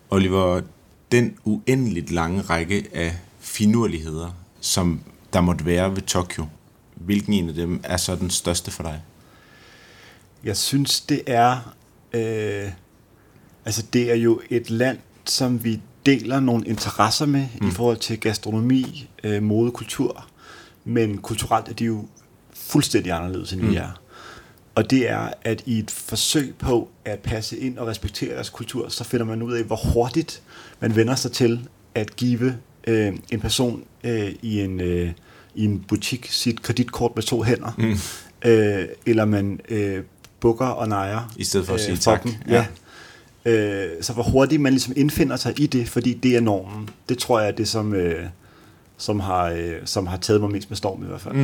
Oliver, den uendeligt lange række af finurligheder, som der måtte være ved Tokyo, hvilken en af dem er så den største for dig? Jeg synes, det er... det er jo et land, som vi deler nogle interesser med i forhold til gastronomi, mode, kultur. Men kulturelt er de jo fuldstændig anderledes, end vi er. Og det er, at i et forsøg på at passe ind og respektere deres kultur, så finder man ud af, hvor hurtigt man vender sig til at give en person i en butik sit kreditkort med 2 hænder. Eller man bukker og nejer. I stedet for at sige tak. Ja. Så hvor hurtigt man ligesom indfinder sig i det, fordi det er normen. Det tror jeg er det, som har taget mig mest med storm i hvert fald.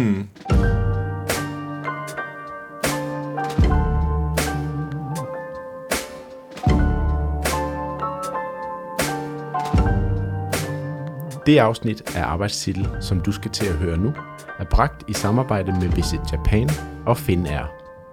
Det afsnit af Arbejdstitel, som du skal til at høre nu, er bragt i samarbejde med Visit Japan og Finnair.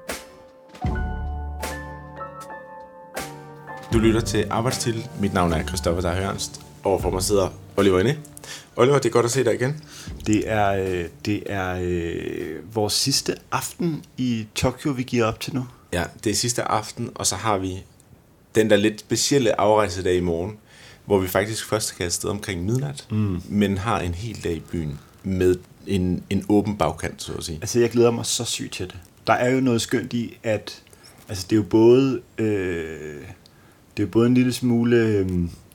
Du lytter til Arbejdstitel. Mit navn er Christoffer Dej Hørnst. Overfor mig sidder Oliver inde. Oliver, det er godt at se dig igen. Det er vores sidste aften i Tokyo, vi giver op til nu. Ja, det er sidste aften, og så har vi den der lidt specielle afrejsedag i morgen, hvor vi faktisk først kan afsted omkring midnat, men har en hel dag i byen med en åben bagkant, så at sige. Altså, jeg glæder mig så sygt til det. Der er jo noget skønt i, at altså, det er jo både en lille smule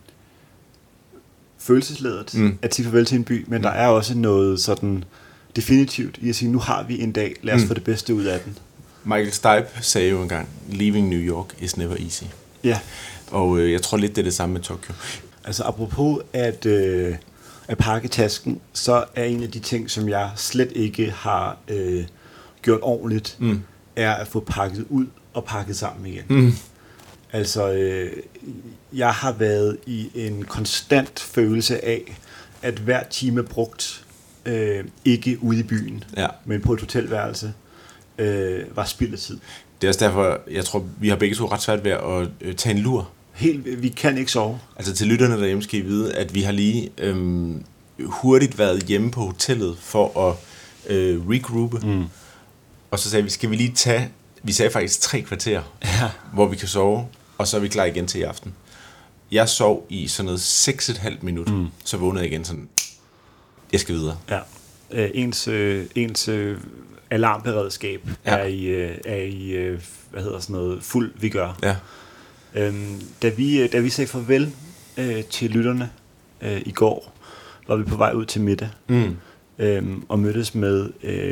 følelsesladet at sige farvel til en by, men der er også noget sådan definitivt i at sige, nu har vi en dag, lad os få det bedste ud af den. Michael Stipe sagde jo engang, leaving New York is never easy. Ja. Og jeg tror lidt, det er det samme med Tokyo. Altså apropos at pakke tasken, så er en af de ting, som jeg slet ikke har gjort ordentligt, er at få pakket ud og pakket sammen igen. Altså, jeg har været i en konstant følelse af, at hver time brugt ikke ude i byen, men på et hotelværelse, var spild af tid. Det er også derfor, jeg tror, vi har begge to ret svært ved at tage en lur. Vi kan ikke sove. Altså til lytterne derhjemme skal I vide, at vi har lige hurtigt været hjemme på hotellet for at regroupe. Og så sagde vi, skal vi lige tage, vi sagde faktisk 3 kvarter, hvor vi kan sove, og så er vi klar igen til i aften. Jeg sov i sådan noget 6,5 minutter, så vågnede jeg igen sådan, jeg skal videre. Ja. Ens alarmberedskab er i hvad hedder sådan noget, fuld vigør. Ja. Da vi sagde farvel til lytterne i går, var vi på vej ud til middag og mødtes med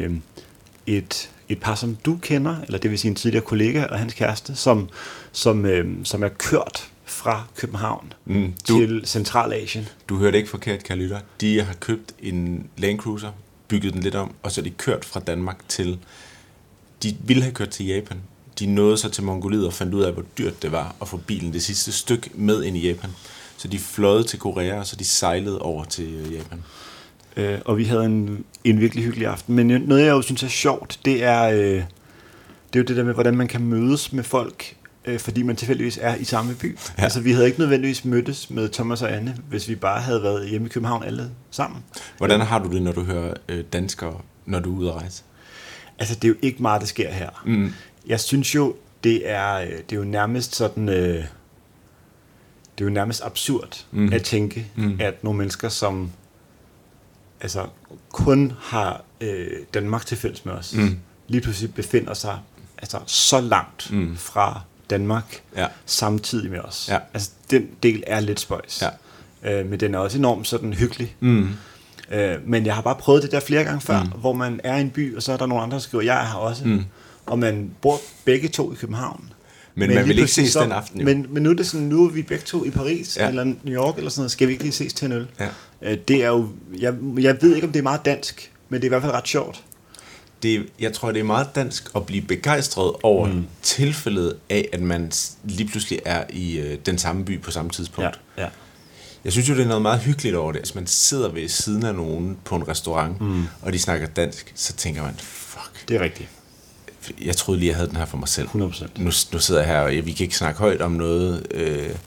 et par, som du kender, eller det vil sige en tidligere kollega og hans kæreste, som er kørt fra København til Centralasien. Du hørte ikke forkert, kære lytter. De har købt en Land Cruiser, bygget den lidt om, og så er de kørt fra Danmark til... De ville have kørt til Japan. De nåede så til Mongoliet og fandt ud af, hvor dyrt det var at få bilen det sidste stykke med ind i Japan. Så de fløjede til Korea, og så de sejlede over til Japan. Og vi havde en virkelig hyggelig aften. Men noget, jeg jo synes er sjovt, det er jo det der med, hvordan man kan mødes med folk, fordi man tilfældigvis er i samme by. Ja. Altså, vi havde ikke nødvendigvis mødtes med Thomas og Anne, hvis vi bare havde været hjemme i København alle sammen. Hvordan har du det, når du hører danskere, når du er ude at rejse? Altså, det er jo ikke meget, der sker her. Jeg synes jo, det er jo nærmest sådan... det er jo nærmest absurd at tænke, at nogle mennesker, som altså kun har Danmark til fælles med os, lige pludselig befinder sig altså så langt fra Danmark samtidig med os. Ja. Altså, den del er lidt spøjs. Ja. Men den er også enormt sådan hyggelig. Men jeg har bare prøvet det der flere gange før, hvor man er i en by, og så er der nogle andre, der skriver, jeg er her også. Og man bor begge to i København. Men man vil ikke ses den aften, jo. Men nu er det sådan, nu er vi begge to i Paris, eller New York, eller sådan noget, skal vi ikke lige ses til en øl? Ja. Det er jo, jeg ved ikke, om det er meget dansk, men det er i hvert fald ret sjovt. Jeg tror, det er meget dansk at blive begejstret over tilfældet af, at man lige pludselig er i den samme by på samme tidspunkt. Ja. Jeg synes jo, det er noget meget hyggeligt over det. Hvis man sidder ved siden af nogen på en restaurant, og de snakker dansk, så tænker man, fuck. Det er rigtigt. Jeg troede lige, jeg havde den her for mig selv. 100%. Nu sidder jeg her, og vi kan ikke snakke højt om noget,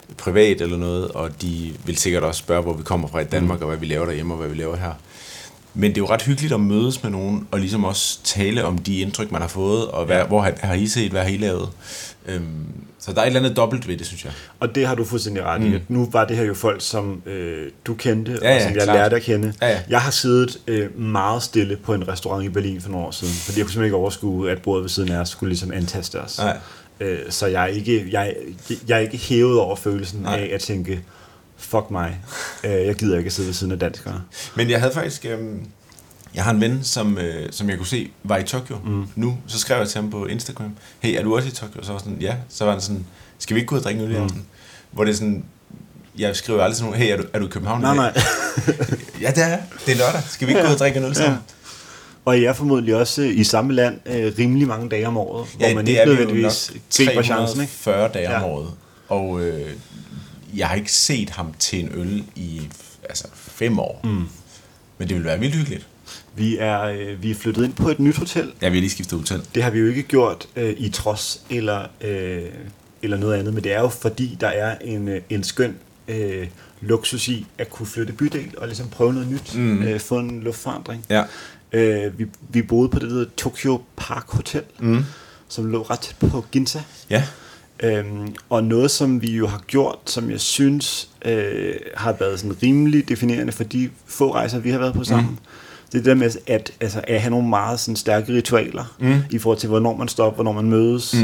privat eller noget, og de vil sikkert også spørge, hvor vi kommer fra i Danmark, og hvad vi laver derhjemme, og hvad vi laver her. Men det er jo ret hyggeligt at mødes med nogen, og ligesom også tale om de indtryk, man har fået, og hvor har I set, hvad har I lavet? Så der er et eller andet dobbelt ved det, synes jeg. Og det har du fuldstændig ret i. Nu var det her jo folk, som du kendte, og som jeg klart. lærte at kende. Ja. Jeg har siddet meget stille på en restaurant i Berlin for nogle år siden, fordi jeg kunne simpelthen ikke overskue, at bordet ved siden af os skulle ligesom antaste os. Så jeg er ikke hævet over følelsen af at tænke, fuck mig, jeg gider ikke at sidde ved siden af danskere. Men jeg havde faktisk... Jeg har en ven, som jeg kunne se, var i Tokyo nu. Så skrev jeg til ham på Instagram, hey, er du også i Tokyo? Så var sådan, ja. Så var han sådan, skal vi ikke gå ud og drikke øl i aften? Hvor det er sådan, jeg skriver aldrig sådan, hey, er du i København? Nej. Ja, det er lørdag. Skal vi ikke gå ud og drikke en øl sammen? Og jeg er formodentlig også i samme land rimelig mange dage om året, ja, hvor man det ikke er nødvendigvis griber chancen, ikke? 340 dage om året. Og jeg har ikke set ham til en øl i 5 år. Men det vil være vildt hyggeligt. Vi er flyttet ind på et nyt hotel. Ja, vi har lige skiftet hotel. Det har vi jo ikke gjort i trods eller noget andet, men det er jo fordi, der er en skøn luksus i at kunne flytte bydel og ligesom prøve noget nyt, få en luftforandring. Ja. Vi boede på det der Tokyo Park Hotel, som lå ret tæt på Ginza. Ja. Og noget, som vi jo har gjort, som jeg synes har været sådan rimelig definerende for de få rejser, vi har været på sammen, det er det der med at have nogle meget sådan stærke ritualer i forhold til, hvornår man stopper, hvornår man mødes.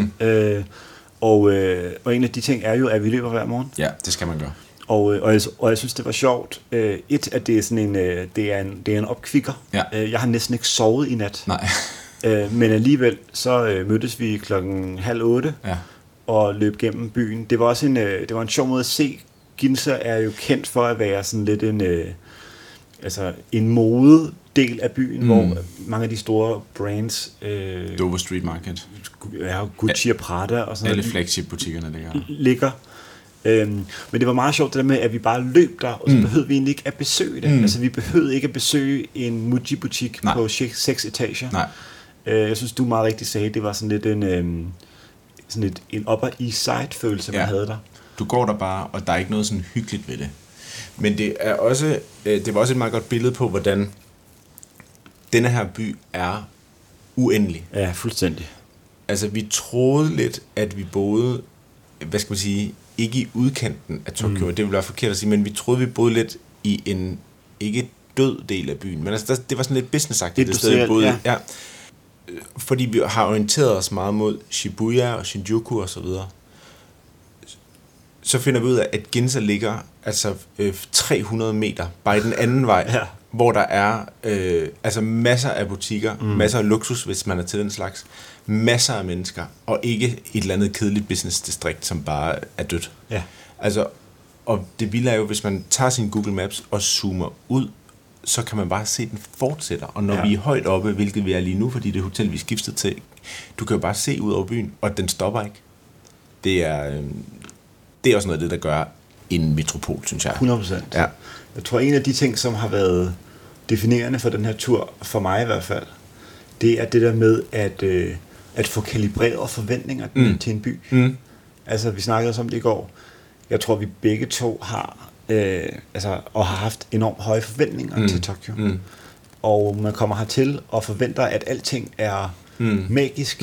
Og en af de ting er jo, at vi løber hver morgen. Ja, det skal man gøre. Og jeg synes, det var sjovt. At det er sådan det er en opkvikker. Ja. Jeg har næsten ikke sovet i nat. Nej. Men alligevel så mødtes vi 7:30 og løb gennem byen. Det var også det var en sjov måde at se. Ginza er jo kendt for at være sådan lidt en mode del af byen, hvor mange af de store brands... Dover Street Market. Ja, Gucci og Prada og sådan alle flagship-butikkerne ligger. Men det var meget sjovt det der med, at vi bare løb der, og så behøvede vi egentlig ikke at besøge det. Altså vi behøvede ikke at besøge en Muji-butik på 6 etager. Nej. Jeg synes, du meget rigtigt sagde, det var sådan lidt en upper east side følelse, man havde der. Du går der bare, og der er ikke noget sådan hyggeligt ved det. Men det var også et meget godt billede på, hvordan denne her by er uendelig. Ja, fuldstændig. Altså, vi troede lidt, at vi boede, hvad skal man sige, ikke i udkanten af Tokyo, det ville være forkert at sige, men vi troede, vi boede lidt i en ikke død del af byen, men altså, det var sådan lidt businessagtigt, det sted, vi boede. Ja. Fordi vi har orienteret os meget mod Shibuya og Shinjuku og så videre. Så finder vi ud af, at Ginza ligger 300 meter bare i den anden vej, hvor der er masser af butikker, masser af luksus, hvis man er til den slags, masser af mennesker, og ikke et eller andet kedeligt businessdistrikt, som bare er dødt. Ja. Altså, og det vilde er jo, hvis man tager sin Google Maps og zoomer ud, så kan man bare se, at den fortsætter. Og når vi er højt oppe, hvilket vi er lige nu, fordi det hotel, vi skiftet til, du kan jo bare se ud over byen, og den stopper ikke. Det er også noget af det, der gør en metropol, synes jeg. 100%. Ja. Jeg tror, en af de ting, som har været definerende for den her tur, for mig i hvert fald, det er det der med at få kalibreret forventninger til en by. Altså, vi snakkede også om det i går. Jeg tror, vi begge to har og har haft enormt høje forventninger til Tokyo. Og man kommer hertil og forventer, at alting er magisk.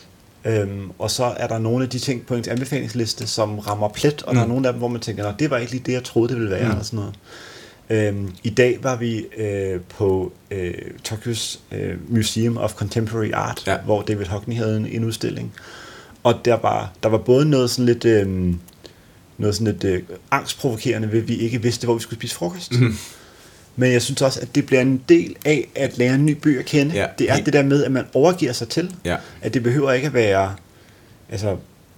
Og så er der nogle af de ting på ens anbefalingsliste, som rammer plet, og der er nogle af dem, hvor man tænker, det var ikke lige det, jeg troede, det ville være, og sådan noget. I dag var vi på Tokyos Museum of Contemporary Art, hvor David Hockney havde en udstilling. Og der var både noget sådan lidt angstprovokerende ved, at vi ikke vidste, hvor vi skulle spise frokost. Men jeg synes også, at det bliver en del af at lære en ny by at kende. Ja. Det er det der med, at man overgiver sig til. Ja. At det behøver ikke at være... Altså,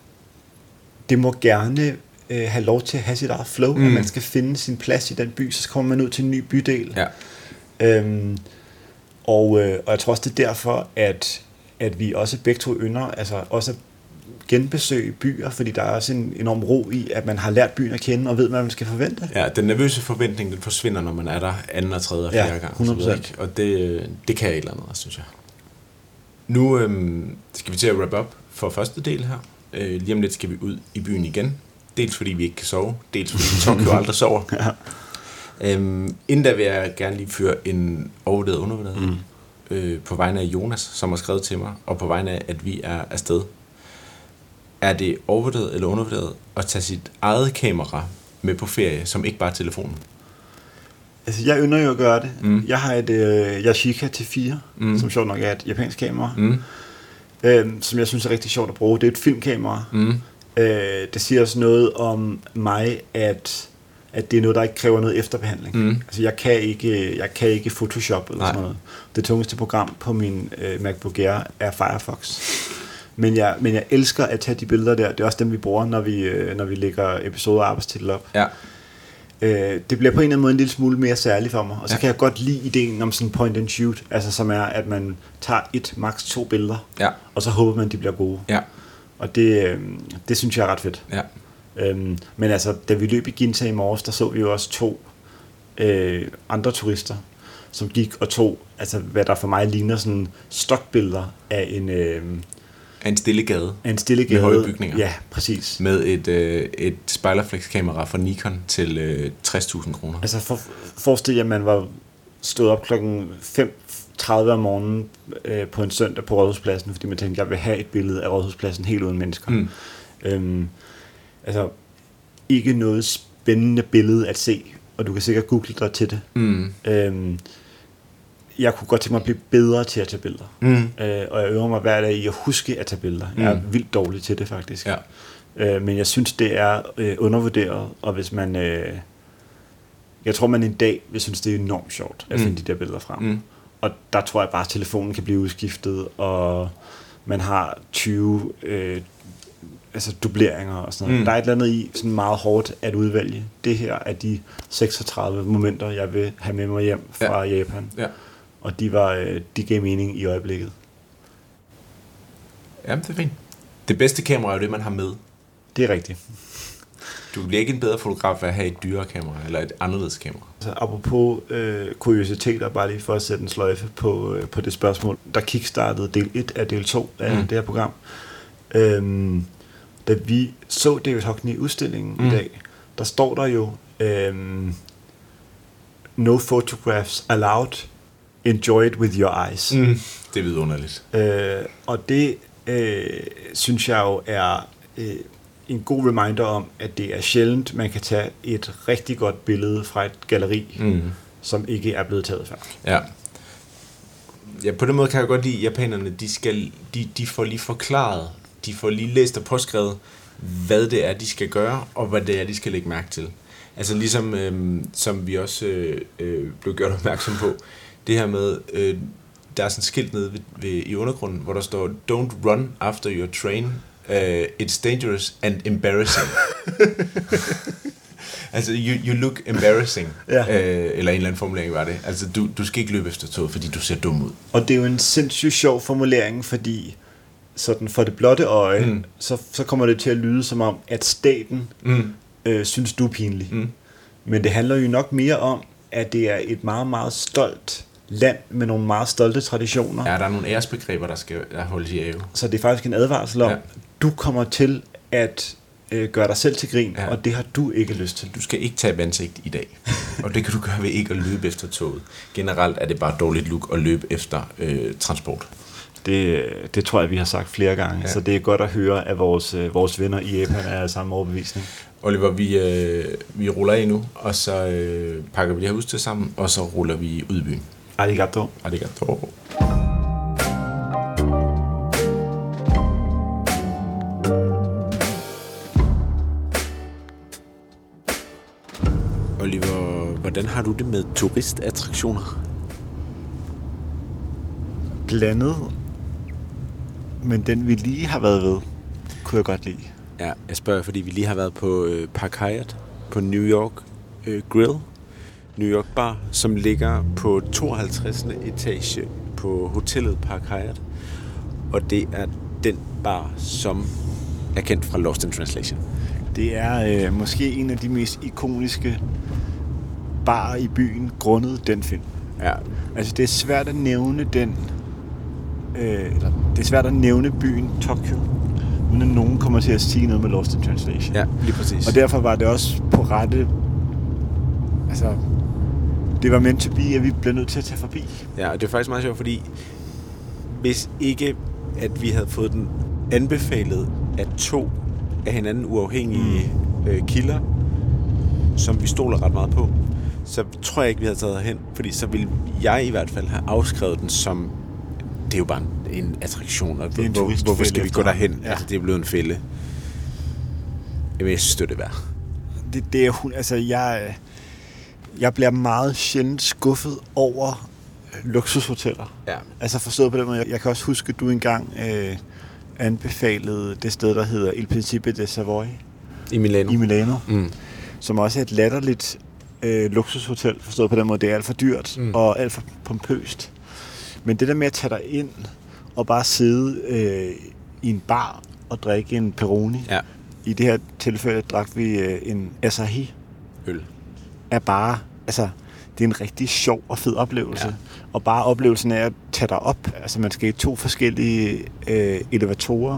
det må gerne have lov til at have sit eget flow, at man skal finde sin plads i den by, så kommer man ud til en ny bydel. Ja. Og jeg tror også, det er derfor, at vi også begge to ynder, altså også genbesøge byer, fordi der er også en enorm ro i, at man har lært byen at kende, og ved, hvad man skal forvente. Ja, den nervøse forventning, den forsvinder, når man er der anden og tredje og fjerde gang. 100%. Og det kan jeg et eller andet, synes jeg. Nu skal vi til at wrap up for første del her. Lige om lidt skal vi ud i byen igen. Dels fordi vi ikke kan sove, dels fordi Tokyo aldrig sover. Ja. Inden da vil jeg gerne lige føre en overvurderet undervurderet på vegne af Jonas, som har skrevet til mig, og på vegne af, at vi er afsted. Er det overvurderet eller undervurderet at tage sit eget kamera med på ferie, som ikke bare er telefonen? Altså, jeg ynder jo at gøre det. Jeg har et Yashica T4, som sjovt nok er et japansk kamera, som jeg synes er rigtig sjovt at bruge. Det er et filmkamera. Det siger også noget om mig, at det er noget, der ikke kræver noget efterbehandling. Altså, jeg kan ikke Photoshop eller sådan noget. Det tungeste program på min MacBook Air er Firefox. Men jeg elsker at tage de billeder der. Det er også dem, vi bruger, når vi lægger episoder og arbejdstitel op. Ja. Det bliver på en eller anden måde en lille smule mere særligt for mig. Og så kan jeg godt lide ideen om sådan point and shoot, altså som er, at man tager max 2 billeder, og så håber man, de bliver gode. Ja. Og det synes jeg er ret fedt. Ja. Men altså, da vi løb i Ginza i morges, der så vi jo også 2 andre turister, som gik og tog, altså hvad der for mig ligner sådan stokbilleder af en stille gade. En stille gade. Med høje bygninger. Ja, præcis. Med et spejlerflex-kamera fra Nikon til 60.000 kroner. Altså forestil jer, at man var stået op klokken 5:30 om morgenen på en søndag på Rådhuspladsen, fordi man tænkte, jeg vil have et billede af Rådhuspladsen helt uden mennesker. Altså, ikke noget spændende billede at se, og du kan sikkert google dig til det. Jeg kunne godt tænke mig at blive bedre til at tage billeder. Og jeg øver mig hver dag i at huske at tage billeder. Jeg er vildt dårlig til det, faktisk. Ja. Men jeg synes, det er undervurderet, og hvis man... jeg tror, man en dag vil synes, det er enormt sjovt at finde de der billeder frem. Og der tror jeg bare, at telefonen kan blive udskiftet, og man har 20 dubleringer og sådan noget. Der er et eller andet i sådan meget hårdt at udvælge. Det her er de 36 momenter, jeg vil have med mig hjem fra Japan. Ja. Og de gav mening i øjeblikket. Jamen, det er fint. Det bedste kamera er jo det, man har med. Det er rigtigt. Du bliver ikke en bedre fotograf af at have et dyrere kamera, eller et anderledes kamera. Altså, apropos kuriositeter, bare lige for at sætte en sløjfe på det spørgsmål. Der kickstartede del 1 af del 2 af det her program. Da vi så David Hockney-udstillingen i dag, der står der jo no photographs allowed, enjoy it with your eyes. Det er vidunderligt. Og det synes jeg jo er en god reminder om, at det er sjældent, man kan tage et rigtig godt billede fra et galleri, som ikke er blevet taget før. Ja. Ja, på den måde kan jeg godt lide, at japanerne, de får lige forklaret, de får lige læst og påskrevet, hvad det er, de skal gøre, og hvad det er, de skal lægge mærke til. Altså ligesom, som vi også blev gjort opmærksom på, det her med, der er sådan et skilt nede i undergrunden, hvor der står, don't run after your train, it's dangerous and embarrassing. Altså, you look embarrassing, eller en eller anden formulering var det. Altså, du skal ikke løbe efter toget, fordi du ser dum ud. Og det er jo en sindssygt sjov formulering, fordi sådan for det blotte øje, så kommer det til at lyde som om, at staten synes, du er pinlig. Men det handler jo nok mere om, at det er et meget, meget stolt land med nogle meget stolte traditioner. Ja, der er nogle æresbegreber, der skal holdes i ave. Så det er faktisk en advarsel om, du kommer til at gøre dig selv til grin, og det har du ikke lyst til. Du skal ikke tabe ansigt i dag, og det kan du gøre ved ikke at løbe efter toget. Generelt er det bare dårligt look at løbe efter transport. Det tror jeg, vi har sagt flere gange, så det er godt at høre, at vores venner i Japan er af samme overbevisning. Oliver, vi ruller af nu, og så pakker vi det her udstyr sammen, og så ruller vi ud i byen. Arigato. Arigato. Oliver, hvordan har du det med turistattraktioner? Blandet, men den vi lige har været ved, kunne jeg godt lide. Ja, jeg spørger, fordi vi lige har været på Park Hyatt, på New York Grill, New York Bar, som ligger på 52. etage på hotellet Park Hyatt. Og det er den bar, som er kendt fra Lost in Translation. Det er måske en af de mest ikoniske barer i byen, grundet den film. Ja. Altså det er svært at nævne det er svært at nævne byen Tokyo, uden at nogen kommer til at sige noget med Lost in Translation. Ja, lige præcis. Og derfor var det også på rette... Altså, det var meant to be, at vi blev nødt til at tage forbi. Ja, og det er faktisk meget sjovt, fordi hvis ikke, at vi havde fået den anbefalet af 2 af hinanden uafhængige kilder, som vi stoler ret meget på, så tror jeg ikke, vi havde taget hen, fordi så ville jeg i hvert fald have afskrevet den som, det er jo bare en attraktion, og hvorfor skal vi gå derhen? Ja. Altså, det er blevet en fælde. Jeg synes, det er værd. Det er altså, jeg bliver meget sjældent skuffet over luksushoteller. Ja. Altså forstået på den måde. Jeg kan også huske, at du engang anbefalede det sted, der hedder Il Principe de Savoy. I Milano. Som også er et latterligt luksushotel, forstået på den måde. Det er alt for dyrt og alt for pompøst. Men det der med at tage dig ind og bare sidde i en bar og drikke en Peroni. Ja. I det her tilfælde drak vi en Asahi. Øl. Er bare, altså, det er en rigtig sjov og fed oplevelse. Ja. Og bare oplevelsen af at tage dig op. Altså, man skal i 2 forskellige elevatorer.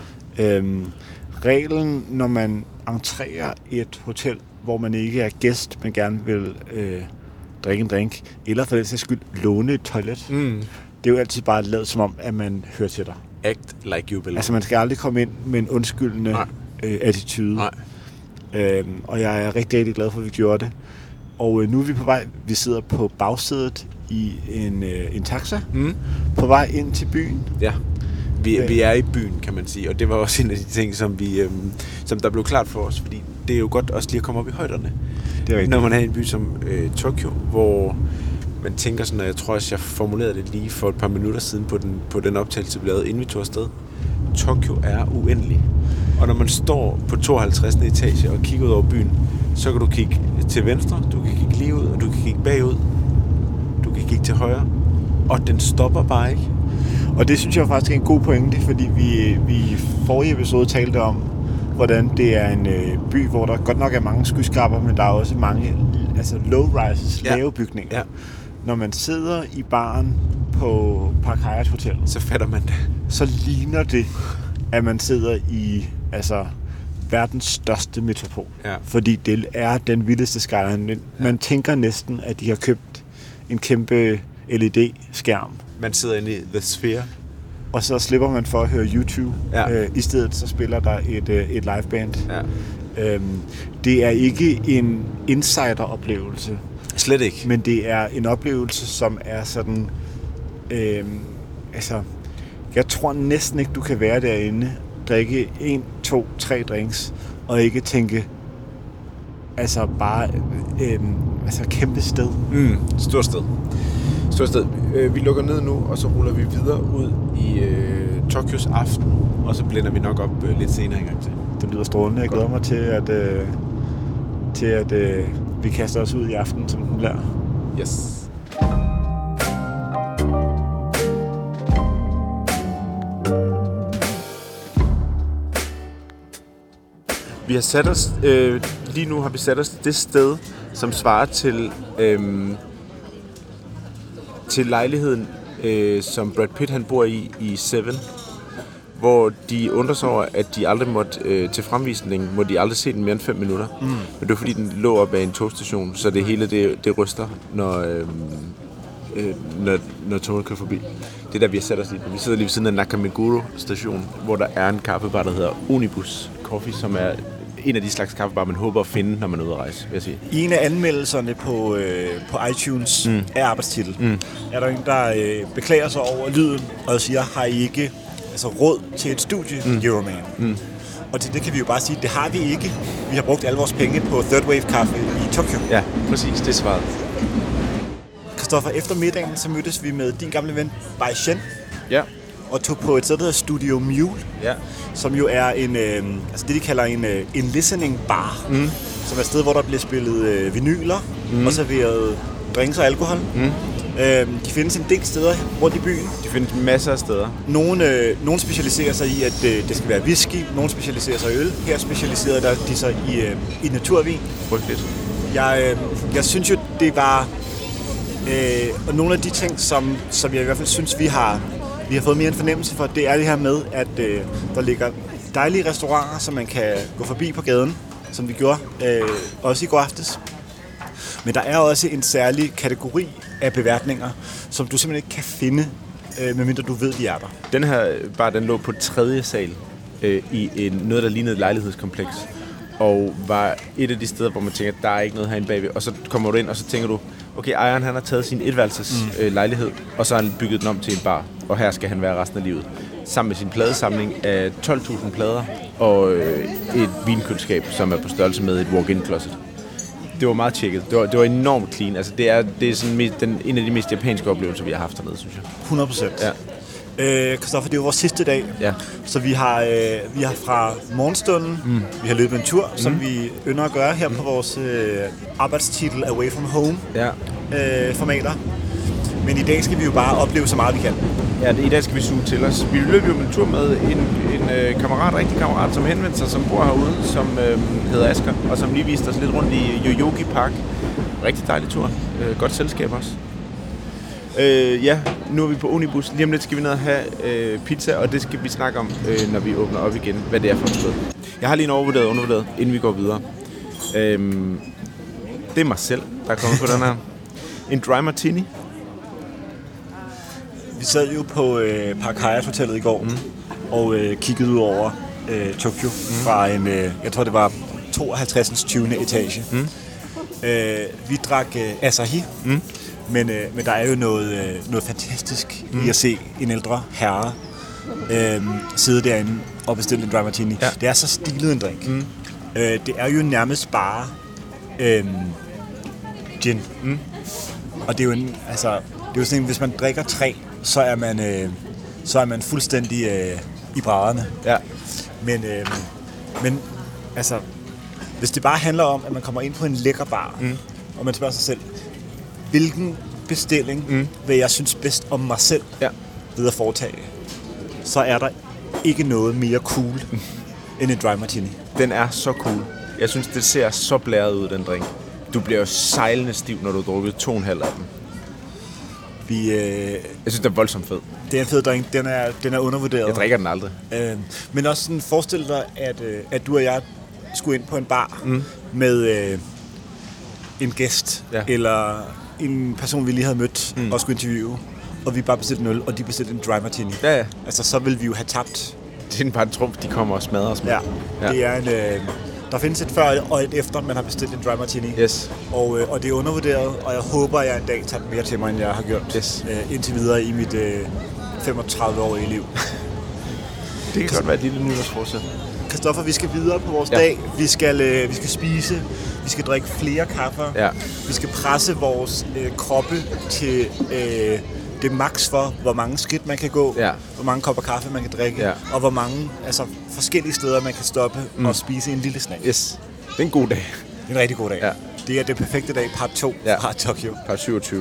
Reglen, når man entrerer et hotel, hvor man ikke er gæst, men gerne vil drikke en drink, eller for den sags skyld låne et toilet, det er jo altid bare lavet som om, at man hører til dig. Act like you belong. Altså, man skal aldrig komme ind med en undskyldende attitude. Nej. Og jeg er rigtig, rigtig glad for, at vi gjorde det. Og nu er vi på vej. Vi sidder på bagsædet i en taxa, på vej ind til byen. Ja, vi er i byen, kan man sige. Og det var også en af de ting, som der blev klart for os. Fordi det er jo godt også lige at komme op i højderne. Det er rigtigt. Når man er i en by som Tokyo, hvor man tænker sådan, og jeg tror også, jeg formulerede det lige for et par minutter siden på den optagelse, vi lavede, inden vi tog afsted. Tokyo er uendelig. Og når man står på 52. etage og kigger ud over byen, så kan du kigge til venstre, du kan kigge lige ud, og du kan kigge bagud, du kan kigge til højre, og den stopper bare ikke. Og det synes jeg faktisk er en god pointe, fordi vi i forrige episode talte om, hvordan det er en by, hvor der godt nok er mange skyskraber, men der er også mange low-rises, lave bygninger. Ja. Når man sidder i baren på Park Hyatt Hotel, så fatter man det. Så ligner det, at man sidder i verdens største metropol. Ja. Fordi det er den vildeste skyline. Man tænker næsten, at de har købt en kæmpe LED-skærm. Man sidder inde i The Sphere. Og så slipper man for at høre YouTube. Ja. I stedet så spiller der et liveband. Ja. Det er ikke en insider-oplevelse. Slet ikke. Men det er en oplevelse, som er sådan... jeg tror næsten ikke, du kan være derinde, drikke 1, 2, 3 drinks, og ikke tænke, bare kæmpe sted. Stort sted. Vi lukker ned nu, og så ruller vi videre ud i Tokyos aften, og så blænder vi nok op lidt senere engang til. Det lyder strålende. Jeg glæder mig til, at vi kaster os ud i aften, som den bliver. Yes. Vi har sat os, lige nu har vi sat os det sted, som svarer til lejligheden, som Brad Pitt han bor i Seven, hvor de undrer sig over, at de aldrig måtte, til fremvisningen, må de aldrig se den mere end 5 minutter. Men det er fordi, den lå op ad en togstation, så det hele det ryster, når toget kører forbi. Det er der, vi har sat os lige. Vi sidder lige ved siden af Nakameguro station, hvor der er en kaffebar, der hedder Unibus Coffee, som er en af de slags kaffebar, man håber at finde, når man er ude at rejse, vil jeg sige. I en af anmeldelserne på iTunes af arbejdstitel, er der en, der beklager sig over lyden, og siger, har I ikke råd til et studie, Euroman? Og til det kan vi jo bare sige, det har vi ikke. Vi har brugt alle vores penge på Third Wave Kaffe i Tokyo. Ja, præcis, det er svaret. Christoffer, efter middagen, så mødtes vi med din gamle ven, Bai Shen. Ja. Og tog på et sted, der hedder Studio Mule, som jo er det, de kalder en listening bar, som er et sted, hvor der bliver spillet vinyler og serveret drinks og alkohol. De findes en del steder rundt i byen. De findes masser af steder. Nogle specialiserer sig i, at det skal være whisky, nogle specialiserer sig i øl. Her specialiserer de sig i naturvin. Frygteligt. Jeg synes jo, det var nogle af de ting, som jeg i hvert fald synes, vi har fået mere en fornemmelse for, det er det her med, at dejlige restauranter, som man kan gå forbi på gaden, som vi gjorde også i går aftes. Men der er også en særlig kategori af beværtninger, som du simpelthen ikke kan finde, medmindre du ved, de er der. Den her bar, den lå på 3. sal i noget, der lignede et lejlighedskompleks. Og var et af de steder, hvor man tænker, at der er ikke noget herinde bagved. Og så kommer du ind, og så tænker du, okay, ejeren han har taget sin etværelses lejlighed, og så har han bygget den om til en bar. Og her skal han være resten af livet. Sammen med sin pladesamling af 12.000 plader og et vinkøleskab, som er på størrelse med et walk-in closet. Det var meget tjekket. Det var enormt clean. Altså, det er sådan en af de mest japanske oplevelser, vi har haft dernede, synes jeg. 100%. Ja. Christoffer, det er jo vores sidste dag, ja. Så vi har fra morgenstunden, vi har løbet en tur, som vi ynder at gøre her på vores arbejdstitel Away From Home formater. Men i dag skal vi jo bare opleve så meget vi kan. Ja, i dag skal vi suge til os. Vi løb jo en tur med en kammerat, rigtig kammerat, som henvendte sig, som bor herude, som hedder Asger, og som lige viste os lidt rundt i Yoyogi Park. Rigtig dejlig tur. Godt selskab også. Ja, nu er vi på Unibus. Lige om lidt skal vi ned og have pizza, og det skal vi snakke om, når vi åbner op igen, hvad det er for et sted. Jeg har lige en overvurderet og undervurderet, inden vi går videre. Det er mig selv, der er kommet på den her. En dry martini. Vi sad jo på Park Hyatt Hotellet i går, og kiggede ud over Tokyo fra en, jeg tror det var 52. 20. etage. Vi drak Asahi. Men der er jo noget fantastisk i at se en ældre herre sidde derinde og bestille en dry martini. Ja. Det er så stilet en drink. Det er jo nærmest bare gin. Og det er jo det er jo sådan, hvis man drikker 3, så er man fuldstændig i brædderne. Ja. Men altså, hvis det bare handler om, at man kommer ind på en lækker bar, og man spørger sig selv, hvilken bestilling vil jeg synes bedst om mig selv ved at foretage, så er der ikke noget mere cool end en dry martini. Den er så cool. Jeg synes, det ser så blæret ud, den drink. Du bliver jo sejlende stiv, når du har drukket 2,5 af dem. Jeg synes, den er voldsomt fed. Det er en fed drink. Den er undervurderet. Jeg drikker den aldrig. Men også sådan, forestil dig, at du og jeg skulle ind på en bar med en gæst, eller en person, vi lige havde mødt og skulle interviewe, og vi bare bestilte en øl, og de bestilte en dry martini. Ja. Altså, så vil vi jo have tabt. Det er bare en trumf, de kommer og smadrer os med. Ja. Det er en... Der findes et før og et efter, man har bestilt en dry martini. Yes. Og det er undervurderet, og jeg håber, at jeg en dag tager mere til mig, end jeg har gjort indtil videre i mit 35-årige liv. Det kan godt være et lille nytårsforsæt. Christoffer, vi skal videre på vores dag. Vi skal spise. Vi skal drikke flere kaffer. Ja. Vi skal presse vores kroppe til det max for, hvor mange skridt man kan gå, hvor mange kopper kaffe man kan drikke, og hvor mange forskellige steder man kan stoppe og spise en lille snack. Yes. Det er en god dag. Det er en rigtig god dag. Ja. Det er det perfekte dag, part 2 fra Tokyo. Part 27.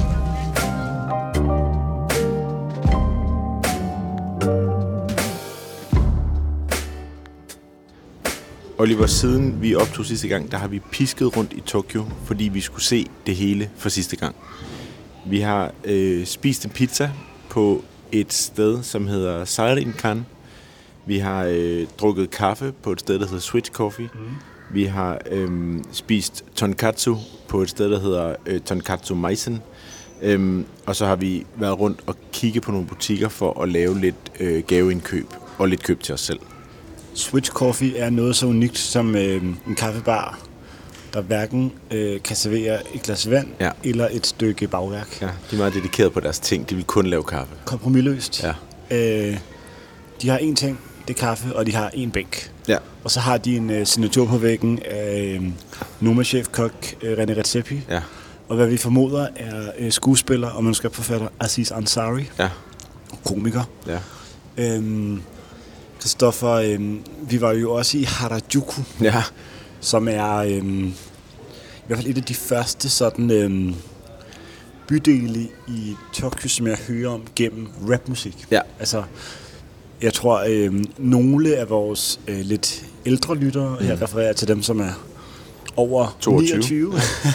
Oliver, siden vi optog sidste gang, der har vi pisket rundt i Tokyo, fordi vi skulle se det hele for sidste gang. Vi har spist en pizza på et sted, som hedder Seirinkan. Vi har drukket kaffe på et sted, der hedder Switch Coffee. Vi har spist tonkatsu på et sted, der hedder Tonkatsu Maisen. Og så har vi været rundt og kigge på nogle butikker for at lave lidt gaveindkøb og lidt køb til os selv. Switch Coffee er noget så unikt som en kaffebar, der hverken kan servere et glas vand eller et stykke bagværk. Ja, de er meget dedikeret på deres ting. De vil kun lave kaffe. Kompromisløst. Ja. De har én ting, det er kaffe, og de har én bænk. Ja. Og så har de en signatur på væggen af Noma-chef-kok René Redzepi. Ja. Og hvad vi formoder er skuespiller og manuskriptforfatter Aziz Ansari. Ja. Komiker. Ja. Christoffer, vi var jo også i Harajuku, som er i hvert fald et af de første sådan bydele i Tokyo, som jeg hører om gennem rapmusik. Ja. Altså, jeg tror, nogle af vores lidt ældre lyttere, her refererer til dem, som er over 29,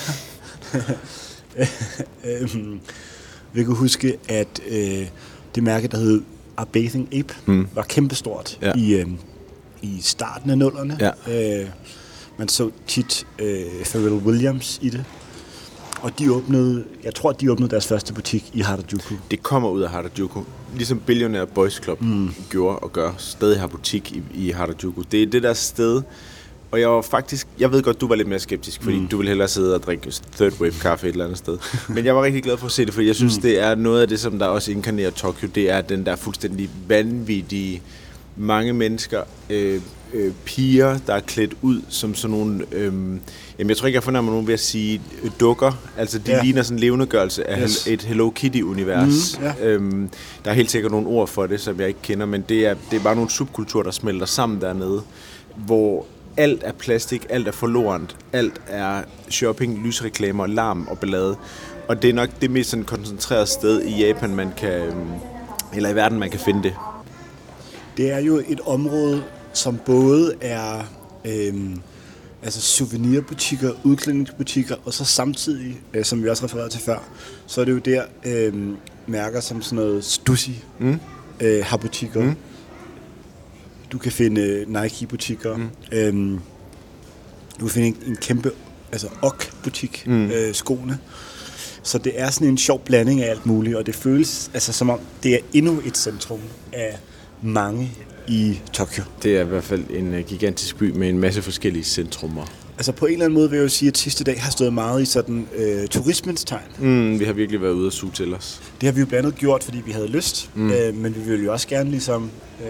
vi kan huske, at det mærke, der hed A Bathing Ape, var kæmpestort i starten af 00'erne. Ja. Man så tit Pharrell Williams i det. Og jeg tror, de åbnede deres første butik i Harajuku. Det kommer ud af Harajuku. Ligesom Billionaire Boys Club gjorde og gør. Stadig har butik i Harajuku. Det er det der sted. Og jeg ved godt, du var lidt mere skeptisk, fordi du ville hellere sidde og drikke third wave kaffe et eller andet sted. Men jeg var rigtig glad for at se det, fordi jeg synes, det er noget af det, som der også inkarnerer Tokyo. Det er den der fuldstændig vanvittige mange mennesker, piger, der er klædt ud som sådan nogle... jamen, jeg tror ikke, jeg fornemmer nogen ved at sige dukker. Altså, de ligner sådan en levendegørelse af et Hello Kitty-univers. Der er helt sikkert nogle ord for det, som jeg ikke kender, men det er bare nogle subkulturer, der smelter sammen dernede, hvor alt er plastik, alt er forlorent, alt er shopping, lysreklamer, larm og ballade. Og det er nok det mest sådan koncentrerede sted i Japan, man kan... eller i verden, man kan finde det. Det er jo et område, som både er souvenirbutikker, udklædningsbutikker, og så samtidig, som vi også refererede til før, så er det jo der mærker som sådan noget Stussy har butikker. Du kan finde Nike-butikker. Du kan finde en kæmpe OK-butik, skoene. Så det er sådan en sjov blanding af alt muligt, og det føles som om, det er endnu et centrum af mange i Tokyo. Det er i hvert fald en gigantisk by med en masse forskellige centrummer. Altså på en eller anden måde vil jeg jo sige, at sidste dag har stået meget i sådan turismens tegn. Vi har virkelig været ude og suge til os. Det har vi jo blandt andet gjort, fordi vi havde lyst, men vi ville jo også gerne ligesom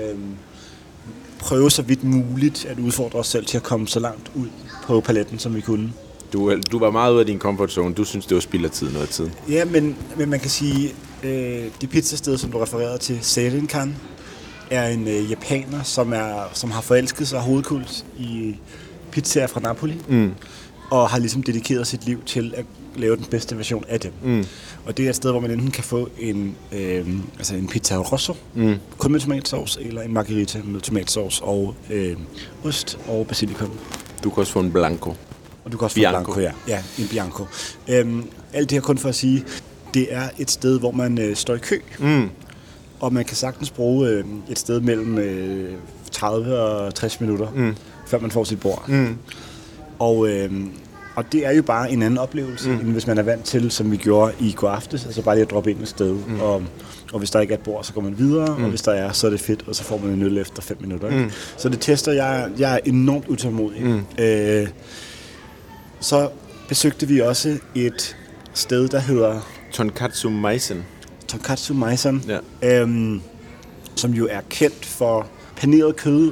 prøve så vidt muligt at udfordre os selv til at komme så langt ud på paletten, som vi kunne. Du var meget ude af din comfort zone. Du synes, det var spild af tid noget af tiden. Ja, men man kan sige, det pizzasted, som du refererede til, Seirinkan, er en japaner, som har forelsket sig hovedkult i pizzaer fra Napoli, og har ligesom dedikeret sit liv til at lave den bedste version af dem. Og det er et sted, hvor man enten kan få en pizza rosso, kun med tomatsauce, eller en margherita med tomatsauce og ost og basilikum. Du kan også få en blanco. Og du kan også få en blanco, ja, en bianco. Alt det her kun for at sige, det er et sted, hvor man står i kø, og man kan sagtens bruge et sted mellem 30 og 60 minutter, før man får sit bord. Og det er jo bare en anden oplevelse, end hvis man er vant til, som vi gjorde i går aftes, altså bare lige at droppe ind et sted. Og hvis der ikke er et bord, så går man videre, og hvis der er, så er det fedt, og så får man en øl efter 5 minutter. Så det tester jeg er enormt utålmodig. Så besøgte vi også et sted, der hedder Tonkatsu Maisen, som jo er kendt for paneret kød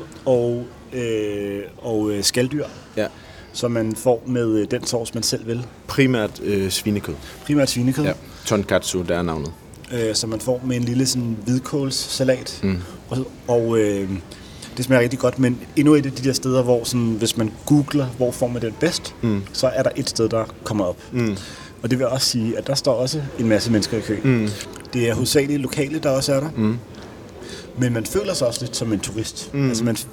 og skaldyr, som man får med den sovs, man selv vil. Primært svinekød. Ja. Tonkatsu, der er navnet. Som man får med en lille sådan hvidkålssalat. Og det smager rigtig godt, men endnu et af de der steder, hvor sådan, hvis man googler, hvor får man den bedst, så er der et sted, der kommer op. Og det vil også sige, at der står også en masse mennesker i kø. Det er hovedsageligt lokale, der også er der. Men man føler sig også lidt som en turist. Altså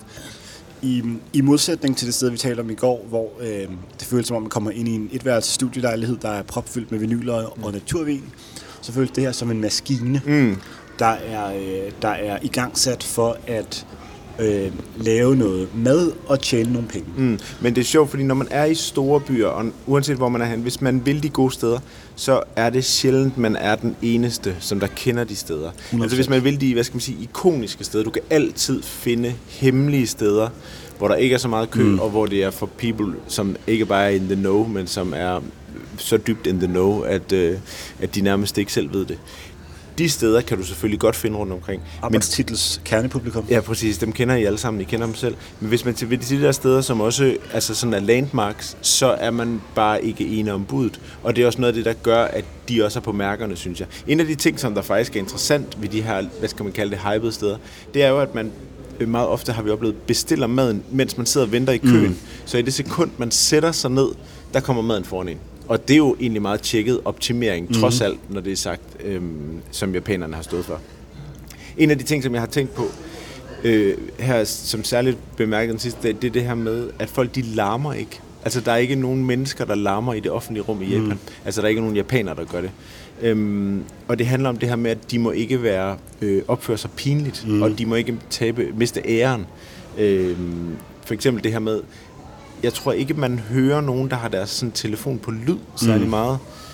i modsætning til det sted, vi talte om i går, hvor det føles som om, man kommer ind i en etværelses studielejlighed, der er propfyldt med vinyler og naturvin, så føles det her som en maskine, der er igangsat for at lave noget mad og tjene nogle penge. Men det er sjovt, fordi når man er i store byer, og uanset hvor man er hen, hvis man vil de gode steder, så er det sjældent, man er den eneste, som der kender de steder. 100%. Altså hvis man vil de, ikoniske steder, du kan altid finde hemmelige steder, hvor der ikke er så meget kø, og hvor det er for people, som ikke bare er in the know, men som er så dybt in the know, at de nærmest ikke selv ved det. De steder kan du selvfølgelig godt finde rundt omkring. Arbejdstitels kernepublikum. Ja, præcis. Dem kender I alle sammen. I kender dem selv. Men hvis man til de der steder, som også sådan er landmarks, så er man bare ikke enig om budet. Og det er også noget af det, der gør, at de også er på mærkerne, synes jeg. En af de ting, som der faktisk er interessant ved de her, hvad skal man kalde det, hypede steder, det er jo, at man meget ofte har vi oplevet, bestiller maden, mens man sidder og venter i køen. Så i det sekund, man sætter sig ned, der kommer maden foran en. Og det er jo egentlig meget tjekket optimering, trods alt, når det er sagt, som japanerne har stået for. En af de ting, som jeg har tænkt på her, som særligt bemærket den sidste dag, det er det her med, at folk de larmer ikke. Altså, der er ikke nogen mennesker, der larmer i det offentlige rum i Japan. Altså, der er ikke nogen japanere, der gør det. Og det handler om det her med, at de må ikke opføre sig pinligt, og de må ikke miste æren. For eksempel det her med, jeg tror ikke, man hører nogen, der har deres sådan, telefon på lyd særlig meget.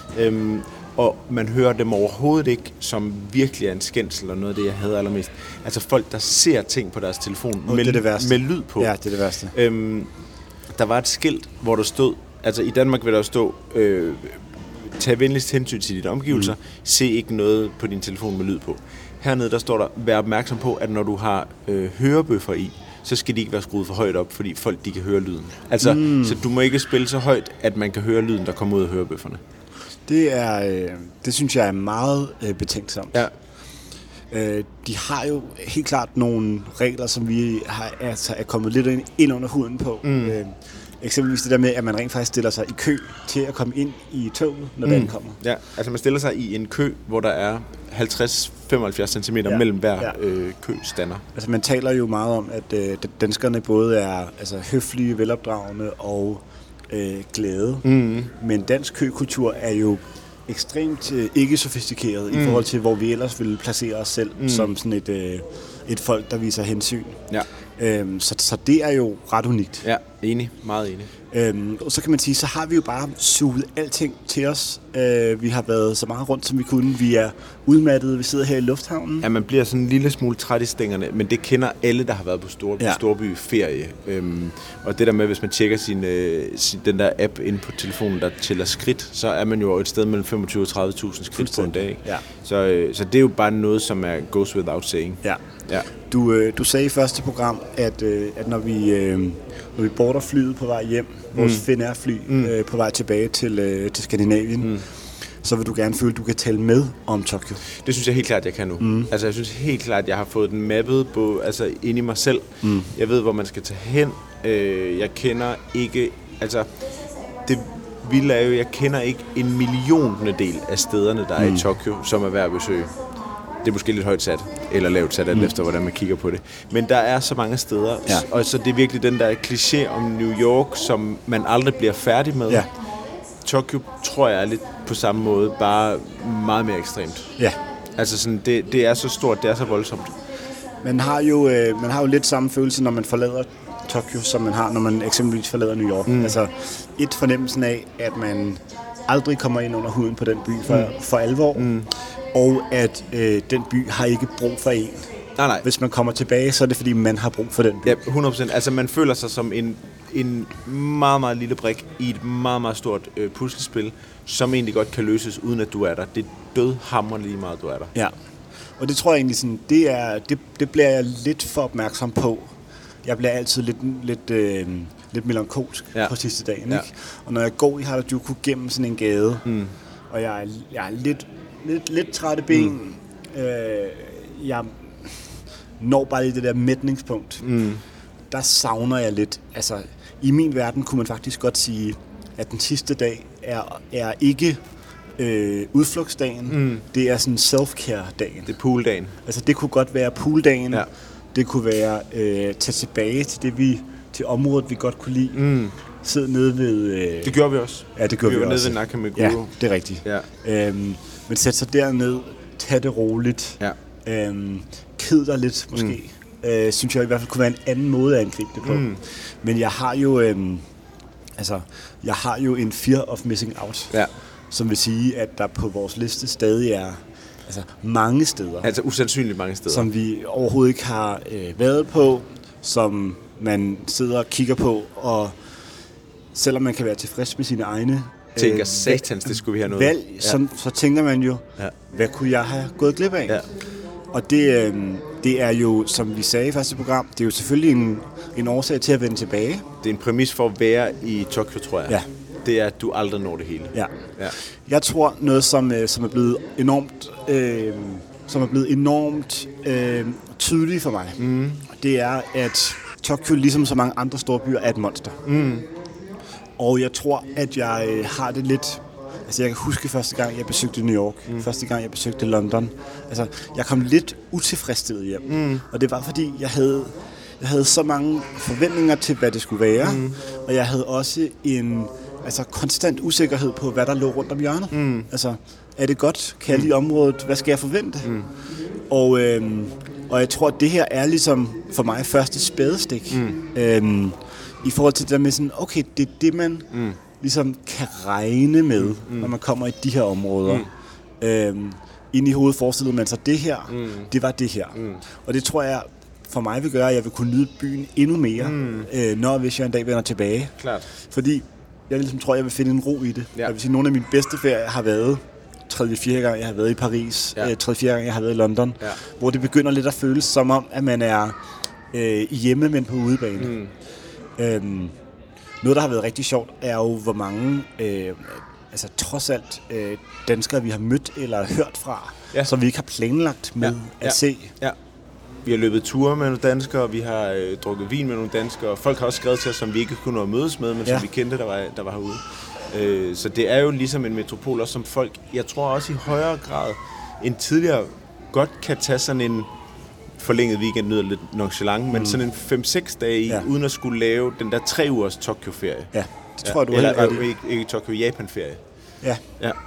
Og man hører dem overhovedet ikke, som virkelig er en skændsel, eller noget af det, jeg hader allermest. Altså folk, der ser ting på deres telefon med lyd på. Ja, det er det værste. Der var et skilt, hvor der stod, altså i Danmark vil der stå, tag venligst hensyn til dine omgivelser, se ikke noget på din telefon med lyd på. Hernede, der står der, vær opmærksom på, at når du har hørebøffer i, så skal de ikke være skruet for højt op, fordi folk de kan høre lyden. Altså, så du må ikke spille så højt, at man kan høre lyden, der kommer ud af hørebøfferne. Det synes jeg er meget betænksomt. Ja. De har jo helt klart nogle regler, som vi er kommet lidt ind under huden på. Eksempelvis det der med, at man rent faktisk stiller sig i kø til at komme ind i toget, når den kommer. Ja, altså man stiller sig i en kø, hvor der er 50-75 cm mellem hver køstander. Altså man taler jo meget om, at danskerne både er høflige, velopdragende og glade. Men dansk køkultur er jo ekstremt ikke sofistikeret i forhold til, hvor vi ellers ville placere os selv som sådan et folk, der viser hensyn. Ja. Så det er jo ret unikt. Ja, enig. Meget enig. Og så kan man sige, så har vi jo bare suget alting til os. Vi har været så meget rundt, som vi kunne. Vi er udmattede, vi sidder her i lufthavnen. Ja, man bliver sådan en lille smule træt i stængerne, men det kender alle, der har været på storby ferie. Og det der med, hvis man tjekker den der app inde på telefonen, der tæller skridt, så er man jo et sted mellem 25 og 30.000 skridt på en dag. Ja. Så det er jo bare noget, som er goes without saying. Ja. Ja. Du sagde i første program, at når vi boarder flyet på vej hjem, vores Finnair-fly på vej tilbage til Skandinavien, så vil du gerne føle, at du kan tale med om Tokyo. Det synes jeg helt klart, jeg kan nu. Altså jeg synes helt klart, at jeg har fået den mappet på, altså inde i mig selv. Jeg ved, hvor man skal tage hen. Jeg kender ikke, altså det vilde er jo, jeg kender ikke en millionendedel af stederne, der er i Tokyo, som er værd at besøge. Det er måske lidt højt sat, eller lavt sat, alt efter hvordan man kigger på det. Men der er så mange steder, og så det er virkelig den der kliché om New York, som man aldrig bliver færdig med. Ja. Tokyo tror jeg er lidt på samme måde, bare meget mere ekstremt. Ja. Altså sådan, det er så stort, det er så voldsomt. Man har jo lidt samme følelse, når man forlader Tokyo, som man har, når man eksempelvis forlader New York. Altså fornemmelsen af, at man aldrig kommer ind under huden på den by for alvor. Og at den by har ikke brug for en. Nej. Hvis man kommer tilbage, så er det fordi, man har brug for den by. Ja, 100%. Altså man føler sig som en meget, meget lille brik i et meget, meget stort puslespil, som egentlig godt kan løses, uden at du er der. Det er dødhamrende lige meget, du er der. Ja, og det tror jeg egentlig sådan, det bliver jeg lidt for opmærksom på. Jeg bliver altid lidt melankolsk på sidste dagen. Ikke? Og når jeg går i Harajuku gennem sådan en gade, og jeg er lidt trætte ben. Jeg når bare lige det der mætningspunkt. Der savner jeg lidt. Altså, i min verden kunne man faktisk godt sige, at den sidste dag er ikke udflugtsdagen. Det er sådan self-care-dagen. Det er pooldagen. Altså, det kunne godt være pooldagen. Ja. Det kunne være tage tilbage til området, vi godt kunne lide. Sidde nede ved... det gjorde vi også. Ja, det gjorde vi også. Nede ved Nakameguro. Ja, det er rigtigt. Ja. Men sæt sig derned, tag det roligt, ked dig lidt måske, synes jeg i hvert fald kunne være en anden måde at angribe det på. Men jeg har jo en fear of missing out, som vil sige, at der på vores liste stadig er mange steder. Altså usandsynligt mange steder. Som vi overhovedet ikke har været på, som man sidder og kigger på, og selvom man kan være tilfreds med sine egne tænker satans, det skulle vi have noget. Valg, så tænker man jo, hvad kunne jeg have gået glip af? Ja. Og det er jo, som vi sagde i første program, det er jo selvfølgelig en årsag til at vende tilbage. Det er en præmis for at være i Tokyo, tror jeg. Ja. Det er, at du aldrig når det hele. Ja. Jeg tror, noget, som er blevet enormt tydeligt for mig, det er, at Tokyo, ligesom så mange andre store byer, er et monster. Og jeg tror, at jeg har det lidt... Altså, jeg kan huske første gang, jeg besøgte New York. Første gang, jeg besøgte London. Altså, jeg kom lidt utilfredsstillet hjem. Og det var, fordi jeg havde så mange forventninger til, hvad det skulle være. Og jeg havde også en konstant usikkerhed på, hvad der lå rundt om hjørnet. Altså, er det godt? Kan jeg lide området? Hvad skal jeg forvente? Og Og jeg tror, at det her er ligesom for mig første spadestik. I forhold til det der med sådan, okay, det er det, man ligesom kan regne med, når man kommer i de her områder. Inde i hovedet forestillede man sig det her, det var det her. Og det tror jeg for mig vil gøre, at jeg vil kunne nyde byen endnu mere, hvis jeg en dag vender tilbage. Klart. Fordi jeg ligesom tror, jeg vil finde en ro i det. Jeg vil sige, nogle af mine bedste ferier har været 3-4 gange, jeg har været i Paris, 3-4 gange, jeg har været i London, hvor det begynder lidt at føles som om, at man er hjemme, men på udebane. Noget, der har været rigtig sjovt, er jo, hvor mange trods alt danskere, vi har mødt eller hørt fra, som vi ikke har planlagt med at se. Ja. Vi har løbet ture med nogle danskere, vi har drukket vin med nogle danskere. Folk har også skrevet til os, som vi ikke kunne nå at mødes med, men som vi kendte, der var herude. Så det er jo ligesom en metropol, også som folk, jeg tror også i højere grad end tidligere, godt kan tage sådan en forlænget weekend, lyder lidt nonchalant, men sådan en 5-6 dage i, uden at skulle lave den der 3 ugers Tokyo-ferie. Ja, det tror jeg, du er helt ret i. Ikke Tokyo, Japan-ferie. Ja.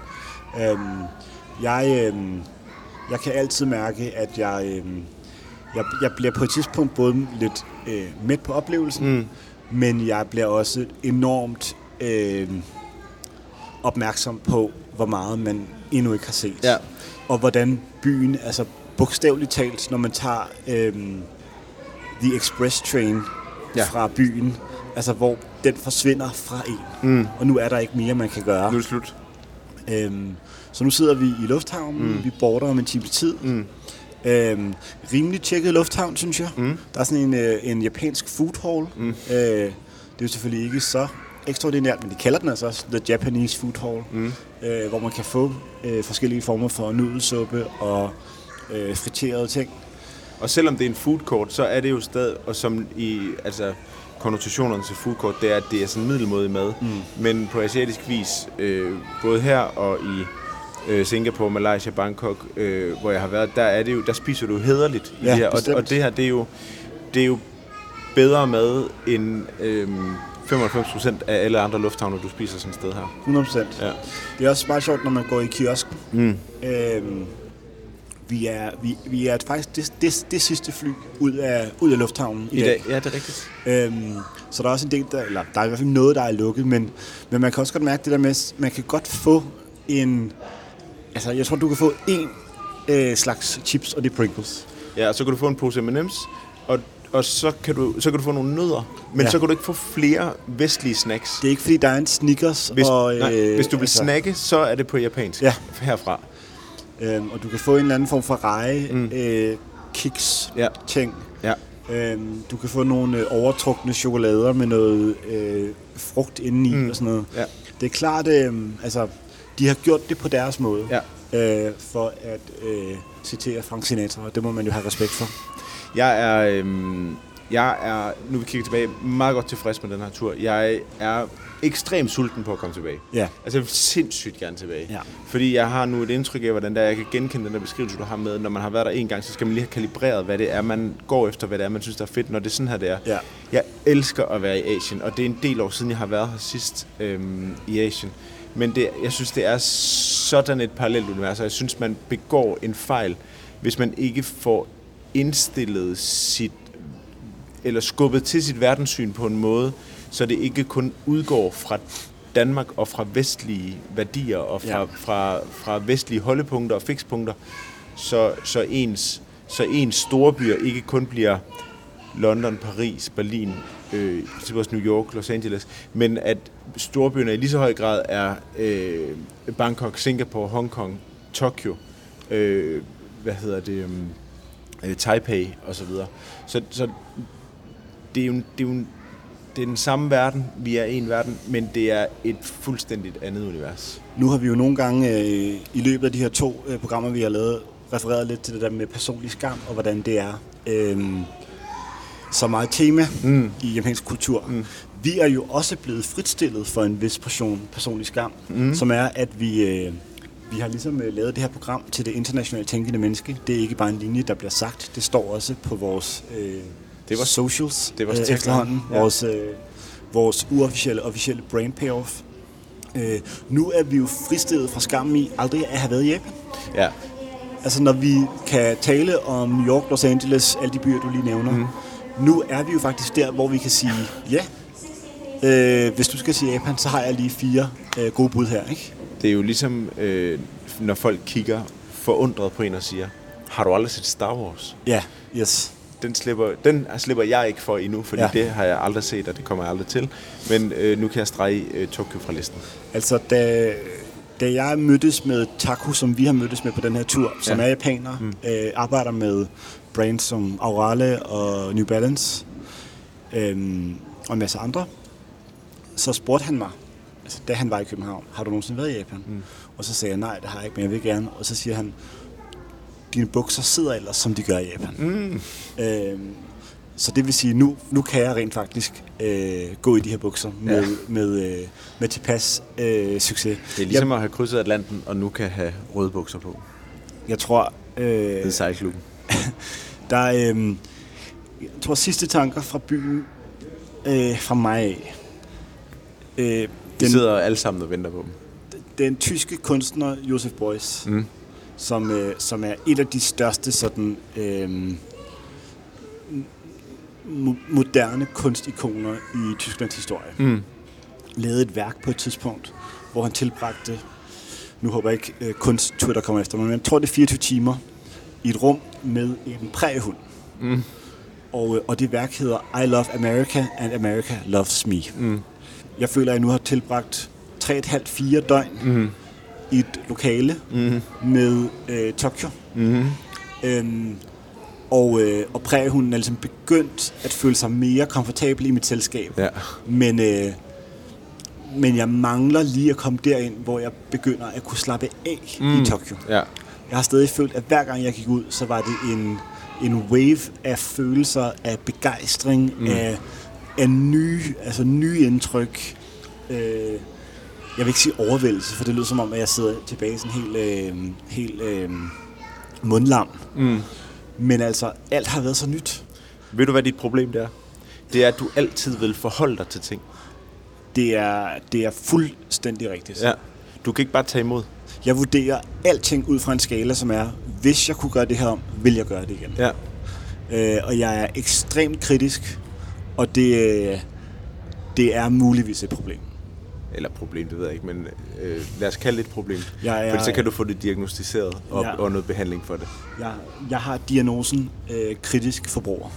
Jeg kan altid mærke, at jeg bliver på et tidspunkt både lidt midt på oplevelsen, men jeg bliver også enormt opmærksom på, hvor meget man endnu ikke har set. Ja. Og hvordan byen, altså bogstaveligt talt, når man tager The Express Train fra byen, altså hvor den forsvinder fra en. Og nu er der ikke mere, man kan gøre. Nu er det slut. Så nu sidder vi i lufthavnen, vi border om en times tid. Rimelig tjekket lufthavn, synes jeg. Der er sådan en japansk food hall. Det er jo selvfølgelig ikke så ekstraordinært, men de kalder den altså også The Japanese Food Hall, hvor man kan få forskellige former for nudelsuppe og friterede ting. Og selvom det er en food court, så er det jo stadig, og som i konnotationerne til food court, det er, at det er sådan middelmådig mad. Men på asiatisk vis, både her og i Singapore, Malaysia, Bangkok, hvor jeg har været, der spiser du hæderligt i det her. Og det her, det er jo bedre mad end 95% af alle andre lufthavne, du spiser sådan et sted her. 100%. Ja. Det er også meget sjovt, når man går i kiosken. Vi er faktisk det sidste fly ud af lufthavnen i dag. Ja, det er rigtigt. Så der er også en del, der er i hvert fald noget, der er lukket, men man kan også godt mærke det der med, at man kan godt få jeg tror, du kan få en slags chips, og det er Pringles. Ja, og så kan du få en pose M&M's, og så kan du få nogle nødder, men så kan du ikke få flere vestlige snacks. Det er ikke, fordi der er en Snickers. Hvis du vil snakke, så er det på japansk herfra. Og du kan få en eller anden form for kiks ting. Ja. Du kan få nogle overtrukne chokolader med noget frugt indeni og sådan noget. Ja. Det er klart, de har gjort det på deres måde, for at citere Frank Sinatra, og det må man jo have respekt for. Jeg er, nu vi kigger tilbage, meget godt tilfreds med den her tur. Jeg er ekstremt sulten på at komme tilbage. Ja. Altså jeg vil sindssygt gerne tilbage. Ja. Fordi jeg har nu et indtryk af, hvordan jeg kan genkende den der beskrivelse, du har med, når man har været der en gang, så skal man lige have kalibreret, hvad det er, man går efter, hvad det er, man synes, der er fedt, når det er sådan her, det er. Ja. Jeg elsker at være i Asien, og det er en del år siden, jeg har været her sidst i Asien. Men jeg synes, det er sådan et parallelt univers, og jeg synes, man begår en fejl, hvis man ikke får indstillet eller skubbet til sit verdenssyn på en måde, så det ikke kun udgår fra Danmark og fra vestlige værdier og fra vestlige holdepunkter og fikspunkter, så ens storbyer ikke kun bliver London, Paris, Berlin, også New York, Los Angeles, men at storbyerne i lige så høj grad er Bangkok, Singapore, Hong Kong, Tokyo, Taipei og så videre. Så det er den samme verden, vi er en verden, men det er et fuldstændigt andet univers. Nu har vi jo nogle gange i løbet af de her 2 programmer, vi har lavet, refereret lidt til det der med personlig skam, og hvordan det er så meget tema i japansk kultur. Vi er jo også blevet fritstillet for en vis portion personlig skam, som er, at vi har ligesom lavet det her program til det internationalt tænkende menneske. Det er ikke bare en linje, der bliver sagt. Det står også på vores socials efterhånden. Ja. Vores officielle brand payoff. Nu er vi jo fristillet fra skammen i aldrig at have været i Japan. Ja. Altså når vi kan tale om New York, Los Angeles, alle de byer, du lige nævner, nu er vi jo faktisk der, hvor vi kan sige, hvis du skal sige Japan, så har jeg lige 4 gode bud her, ikke? Det er jo ligesom, når folk kigger forundret på en og siger, har du aldrig set Star Wars? Ja, yes. Den slipper jeg ikke for endnu, fordi det har jeg aldrig set, og det kommer jeg aldrig til. Men nu kan jeg strege Tokyo fra listen. Altså, da jeg mødtes med Taku, som vi har mødtes med på den her tur, som er japaner, arbejder med brands som Aurale og New Balance, og en masse andre, så spurgte han mig, altså, da han var i København, har du nogensinde været i Japan? Og så sagde jeg, nej, det har jeg ikke, men jeg vil gerne. Og så siger han, dine bukser sidder ellers, som de gør i Japan. Så det vil sige, nu kan jeg rent faktisk gå i de her bukser med tilpas succes. Det er ligesom at have krydset Atlanten, og nu kan have røde bukser på. Jeg tror... det er sejlklubben. Der er, jeg tror, sidste tanker fra byen fra mig af. De sidder alle sammen og venter på dem. Den tyske kunstner Josef Beuys, som er et af de største sådan, moderne kunstikoner i Tysklands historie. Lavede et værk på et tidspunkt, hvor han tilbragte, nu håber jeg ikke kunst-Twitter kommer efter mig, men jeg tror det er 24 timer i et rum med en præriehund. Og det værk hedder I Love America and America Loves Me. Jeg føler, at jeg nu har tilbragt 3,5-4 døgn i et lokale med Tokyo. Og prægehunden er ligesom begyndt at føle sig mere komfortabel i mit selskab. Ja. Men jeg mangler lige at komme derind, hvor jeg begynder at kunne slappe af i Tokyo. Ja. Jeg har stadig følt, at hver gang jeg gik ud, så var det en wave af følelser, af begejstring, af nye indtryk. Jeg vil ikke sige overvældelse, for det lyder som om, at jeg sidder tilbage sådan helt mundlam. Men altså, alt har været så nyt. Ved du, hvad dit problem det er? Det er, at du altid vil forholde dig til ting. Det er fuldstændig rigtigt. Ja. Du kan ikke bare tage imod. Jeg vurderer alting ud fra en skala, som er, hvis jeg kunne gøre det her om, vil jeg gøre det igen. Ja. Og jeg er ekstremt kritisk, og det er muligvis et problem. Eller problem, det ved jeg ikke, men lad os kalde det et problem. For så kan du få det diagnostiseret og noget behandling for det. Jeg har diagnosen kritisk forbruger.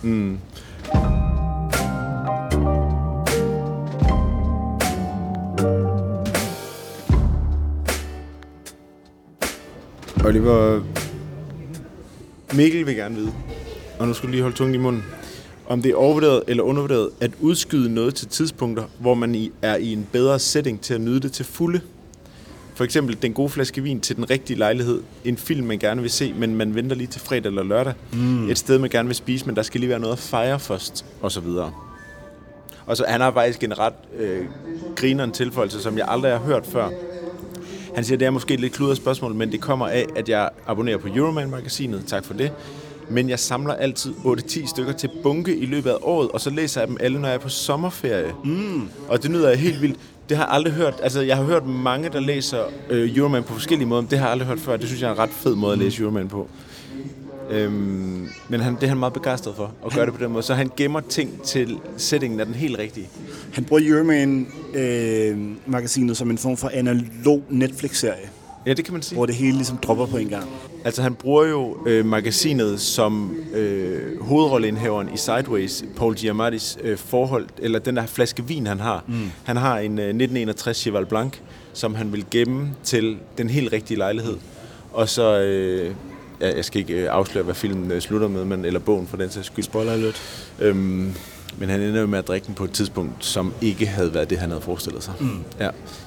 Oliver, Mikkel vil gerne vide, og nu skal du lige holde tungen i munden, om det er overvurderet eller undervurderet at udskyde noget til tidspunkter, hvor man er i en bedre setting til at nyde det til fulde. For eksempel den gode flaske vin til den rigtige lejlighed, en film man gerne vil se, men man venter lige til fredag eller lørdag, et sted man gerne vil spise, men der skal lige være noget at fejre først, og så videre. Og så han har faktisk en ret grineren tilføjelse, som jeg aldrig har hørt før. Han siger, det er måske et lidt kludret spørgsmål, men det kommer af, at jeg abonnerer på Euroman-magasinet, tak for det. Men jeg samler altid 8-10 stykker til bunke i løbet af året, og så læser jeg dem alle, når jeg er på sommerferie. Og det nyder jeg helt vildt. Det har jeg aldrig hørt. Altså, jeg har hørt mange, der læser Euroman på forskellige måder, men det har jeg aldrig hørt før. Det synes jeg er en ret fed måde at læse Euroman på. Men det er han meget begejstret for, at gøre det på den måde. Så han gemmer ting til settingen af den helt rigtige. Han bruger Euroman-magasinet som en form for analog Netflix-serie. Ja, det kan man sige. Hvor det hele ligesom dropper på en gang. Altså, han bruger jo magasinet som hovedrolleindhaveren i Sideways, Paul Giamattis forhold, eller den der flaske vin, han har. Han har en 1961 Cheval Blanc, som han vil gemme til den helt rigtige lejlighed. Og så... jeg skal ikke afsløre, hvad filmen slutter med, eller bogen for den sags skyld. Spoiler alert. Men han ender jo med at drikke den på et tidspunkt, som ikke havde været det, han havde forestillet sig. Ja.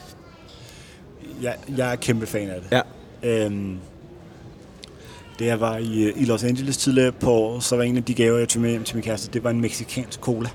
Jeg er kæmpe fan af det. Ja. Da jeg var i Los Angeles tidligere på år, så var en af de gaver, jeg tog med hjem til min kæreste, det var en mexicansk cola.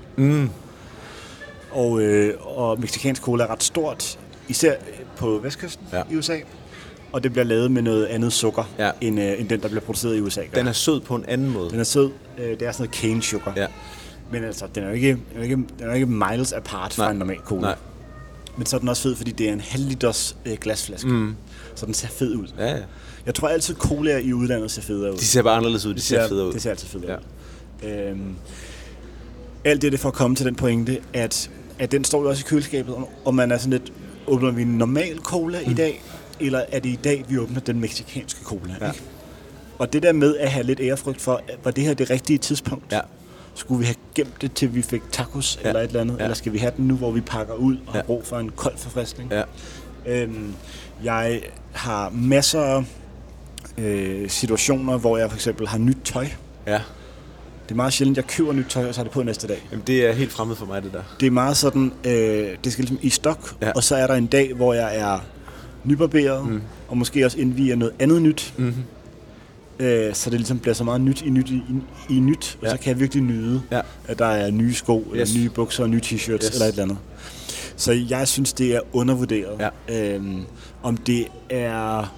Og mexicansk cola er ret stort, især på vestkysten i USA. Og det bliver lavet med noget andet sukker, end den, der bliver produceret i USA. Den er sød på en anden måde. Den er sød. Det er sådan noget cane sugar. Ja. Men altså, den er jo ikke miles apart fra en normal cola. Men så er den også fed, fordi det er en halvliters glasflaske. Så den ser fed ud. Ja. Jeg tror altid, colaer i udlandet ser federe ud. De ser bare anderledes ud. De ser federe ud. Det ser altid federe ud. Alt det for at komme til den pointe, at den står jo også i køleskabet, og man er sådan lidt, åbner vi en normal cola i dag, eller er det i dag, vi åbner den mexikanske cola? Ja. Ikke? Og det der med at have lidt ærefrygt for, var det her det rigtige tidspunkt? Ja. Skulle vi have gemt det, til vi fik tacos eller et eller andet? Ja. Eller skal vi have den nu, hvor vi pakker ud og har brug for en kold forfriskning? Ja. Jeg har masser af situationer, hvor jeg for eksempel har nyt tøj. Ja. Det er meget sjældent, jeg køber nyt tøj, og så er det på næste dag. Jamen, det er helt fremmed for mig, det der. Det er meget sådan, det skal ligesom i stok, og så er der en dag, hvor jeg er nybarberet, og måske også indviger noget andet nyt. Så det ligesom bliver så meget nyt i nyt, og så kan jeg virkelig nyde, at der er nye sko, eller nye bukser og nye t-shirts, eller et eller andet. Så jeg synes, det er undervurderet. Ja. Om det er...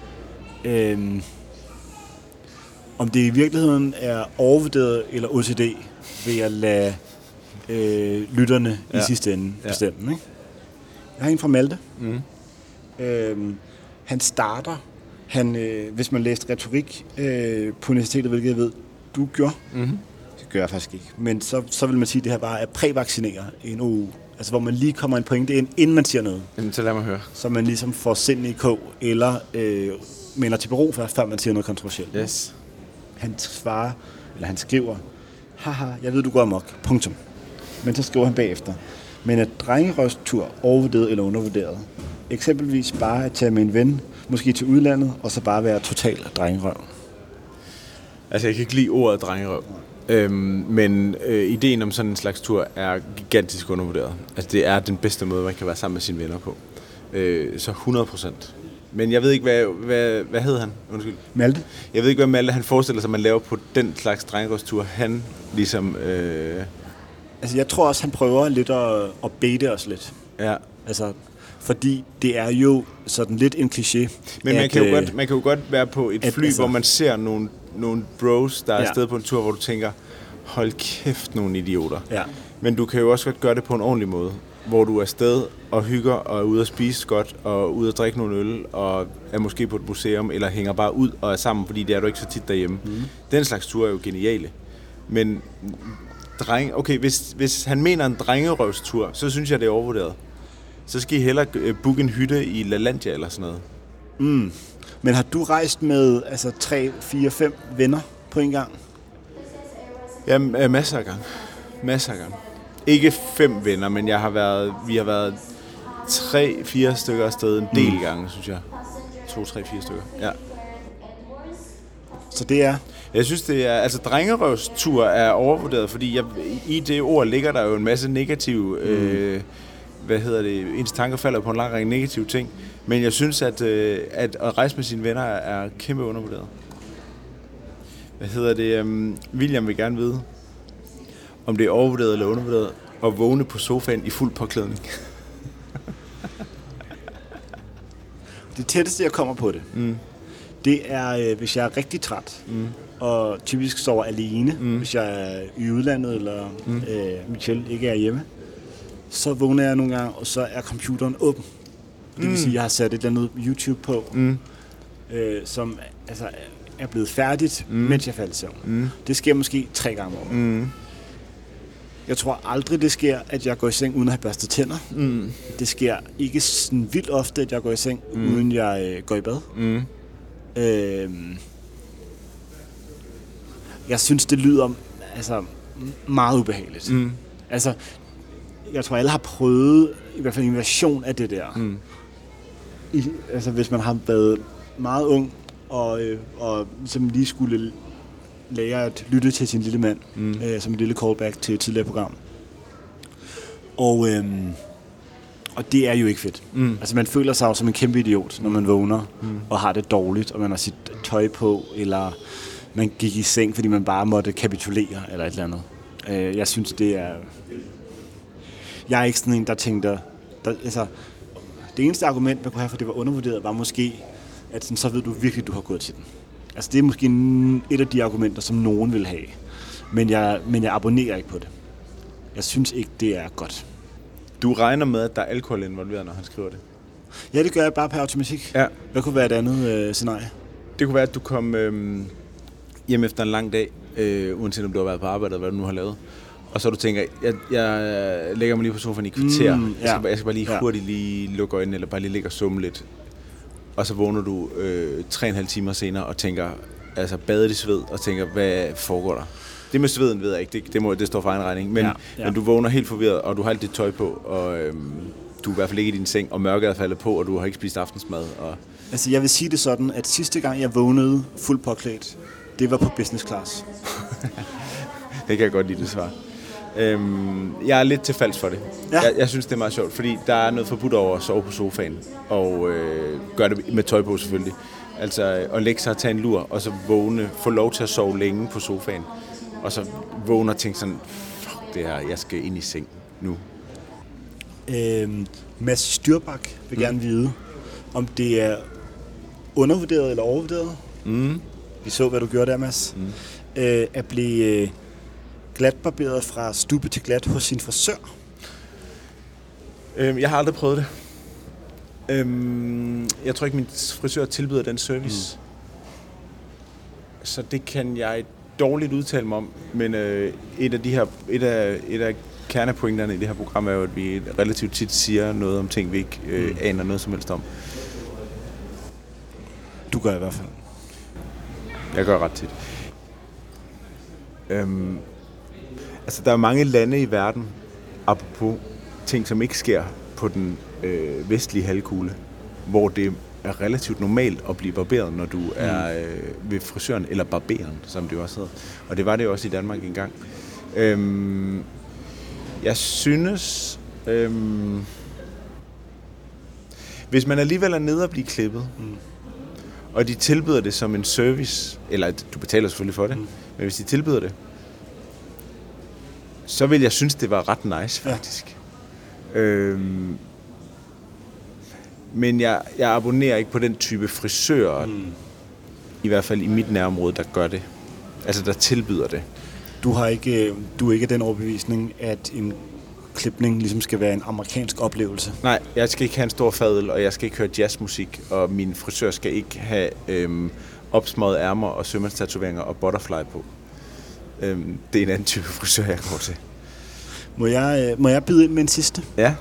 om det i virkeligheden er overvurderet eller OCD, vil jeg lade lytterne i sidste ende bestemme. Ikke? Jeg har en fra Malte. Han starter, hvis man læste retorik på universitetet, hvilket jeg ved, du gjorde. Det gør jeg faktisk ikke. Men så vil man sige, at det her bare er prævaccinere en uge. Altså hvor man lige kommer en pointe ind, inden man siger noget. Jamen, så lad mig høre. Så man ligesom får sind i kog, eller melder til bero, før man siger noget kontroversielt. Yes. Han svarer, eller han skriver, haha, jeg ved, du går amok, punktum. Men så skriver han bagefter, men er drengerøvstur overvurderet eller undervurderet? Eksempelvis bare at tage med en ven, måske til udlandet, og så bare være total drengerøv. Altså, jeg kan ikke lide ordet drengerøv. Men ideen om sådan en slags tur er gigantisk undervurderet. Altså, det er den bedste måde, man kan være sammen med sine venner på. Så 100%. Men jeg ved ikke, hvad hed han? Undskyld. Malte. Jeg ved ikke, hvad Malte han forestiller sig, man laver på den slags drengerøvstur. Han ligesom... Altså, jeg tror også, han prøver lidt at bete os lidt. Ja. Altså, fordi det er jo sådan lidt en kliché. Men man kan jo godt være på et fly, hvor man ser nogle bros, der er afsted på en tur, hvor du tænker, hold kæft, nogle idioter. Ja. Men du kan jo også godt gøre det på en ordentlig måde, hvor du er afsted og hygger og er ude at spise godt og ude at drikke nogle øl og er måske på et museum eller hænger bare ud og er sammen, fordi det er du ikke så tit derhjemme. Den slags tur er jo geniale. Men hvis han mener en drengerøvstur, så synes jeg, det er overvurderet. Så skal I hellere booke en hytte i LaLandia eller sådan noget. Men har du rejst med 3, 4, 5 venner på en gang? Ja, masser af gange. Ikke 5 venner, men vi har været 3-4 stykker afsted en del gange, synes jeg. 2, 3, 4 stykker, ja. Så det er... Jeg synes, det er... Altså, drengerøvstur er overvurderet, fordi i det ord ligger der jo en masse negative... ens tanker falder på en lang række negative ting. Men jeg synes, at rejse med sine venner er kæmpe undervurderet. William vil gerne vide, om det er overvurderet eller undervurderet at vågne på sofaen i fuld påklædning. Det tætteste, jeg kommer på det, det er, hvis jeg er rigtig træt, og typisk sover alene, hvis jeg er i udlandet, eller Michelle ikke er hjemme. Så vågner jeg nogle gange, og så er computeren åben. Det vil sige, at jeg har sat et eller andet YouTube på, som er blevet færdigt, mens jeg faldt i søvn. Det sker måske 3 gange om året. Jeg tror aldrig, det sker, at jeg går i seng, uden at have børstet tænder. Det sker ikke sådan vildt ofte, at jeg går i seng, uden jeg går i bad. Jeg synes, det lyder meget ubehageligt. Jeg tror, alle har prøvet i hvert fald en version af det der. Hvis man har været meget ung, og som lige skulle lære at lytte til sin lille mand, som et lille callback til et tidligere program. Og det er jo ikke fedt. Man føler sig jo som en kæmpe idiot, når man vågner og har det dårligt, og man har sit tøj på, eller man gik i seng, fordi man bare måtte kapitulere, eller et eller andet. Jeg synes, det er... Jeg er ikke sådan en, der tænkte... det eneste argument, man kunne have for, det var undervurderet, var måske, at så ved du virkelig, du har gået til den. Det er måske et af de argumenter, som nogen vil have. Men jeg abonnerer ikke på det. Jeg synes ikke, det er godt. Du regner med, at der er alkohol involveret, når han skriver det? Ja, det gør jeg bare per automatik. Ja. Hvad kunne være et andet scenarie? Det kunne være, at du kom hjem efter en lang dag, uanset om du har været på arbejde, eller hvad du nu har lavet. Og så du tænker, jeg lægger mig lige på sofaen i kvarter. Jeg skal bare lige hurtigt lukke øjnene, eller bare lige ligge og summe lidt. Og så vågner du 3,5 timer senere og tænker, altså badet i sved, og tænker, hvad foregår der? Det med sveden ved jeg ikke, det står for egen regning. Men du vågner helt forvirret, og du har alt dit tøj på, og du er i hvert fald ikke i din seng, og mørket er faldet på, og du har ikke spist aftensmad. Og... Altså jeg vil sige det sådan, at sidste gang jeg vågnede fuldt påklædt, det var på business class. Det kan jeg godt lide, det svar. Jeg er lidt til falsk for det. Ja. Jeg synes, det er meget sjovt, fordi der er noget forbudt over at sove på sofaen, og gøre det med tøj på selvfølgelig. Altså at lægge sig og tage en lur, og så vågne, få lov til at sove længe på sofaen, og så vågne og tænke sådan, fuck det her, jeg skal ind i seng nu. Mads Styrbak vil gerne vide, om det er undervurderet eller overvurderet. Vi så, hvad du gjorde der, Mads. At blive glatbarberet fra stubbe til glat hos sin frisør. Jeg har aldrig prøvet det. Jeg tror ikke, min frisør tilbyder den service. Så det kan jeg dårligt udtale mig om. Men et af kernepointerne i det her program er jo, at vi relativt tit siger noget om ting, vi ikke aner noget som helst om. Du gør i hvert fald. Jeg gør ret tit. Altså, der er mange lande i verden, apropos ting, som ikke sker på den vestlige halvkugle, hvor det er relativt normalt at blive barberet, når du er ved frisøren, eller barberen, som det også hedder. Og det var det også i Danmark engang. Jeg synes, hvis man alligevel er nede og blive klippet, og de tilbyder det som en service, eller du betaler selvfølgelig for det, men hvis de tilbyder det, så vil jeg synes, det var ret nice, faktisk. Ja. Men jeg abonnerer ikke på den type frisører, i hvert fald i mit nærområde, der gør det. Altså, der tilbyder det. Du er ikke den overbevisning, at en klipning ligesom skal være en amerikansk oplevelse? Nej, jeg skal ikke have en stor fadøl, og jeg skal ikke høre jazzmusik, og min frisør skal ikke have opsmøgede ærmer og sømandstatoveringer og butterfly på. Det er en anden type frisør, jeg går til. Må jeg byde ind med en sidste? Ja.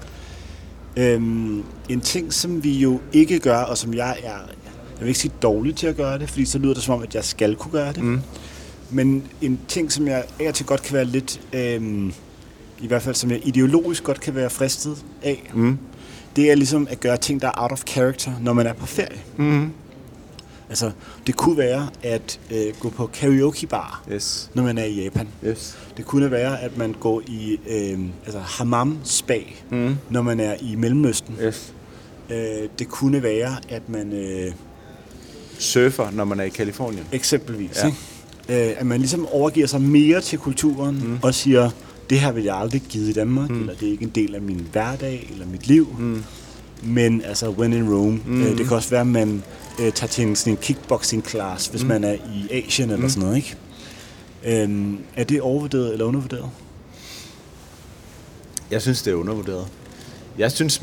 En ting, som vi jo ikke gør, og som jeg vil ikke sige dårlig til at gøre det, fordi så lyder det som om, at jeg skal kunne gøre det. Men en ting, som jeg af og til godt kan være lidt, i hvert fald som jeg ideologisk godt kan være fristet af, det er ligesom at gøre ting, der er out of character, når man er på ferie. Altså, det kunne være at gå på karaoke-bar, når man er i Japan. Det kunne være, at man går i hammam-spa, når man er i Mellemøsten. Det kunne være, at man surfer, når man er i Kalifornien. Eksempelvis. Ja. At man ligesom overgiver sig mere til kulturen og siger, det her vil jeg aldrig give i Danmark, eller det er ikke en del af min hverdag eller mit liv. Men altså, when in Rome. Det kan også være, at man tager til sådan en kickboxing-class, hvis man er i Asien eller sådan noget, ikke? Er det overvurderet eller undervurderet? Jeg synes, det er undervurderet. Jeg synes,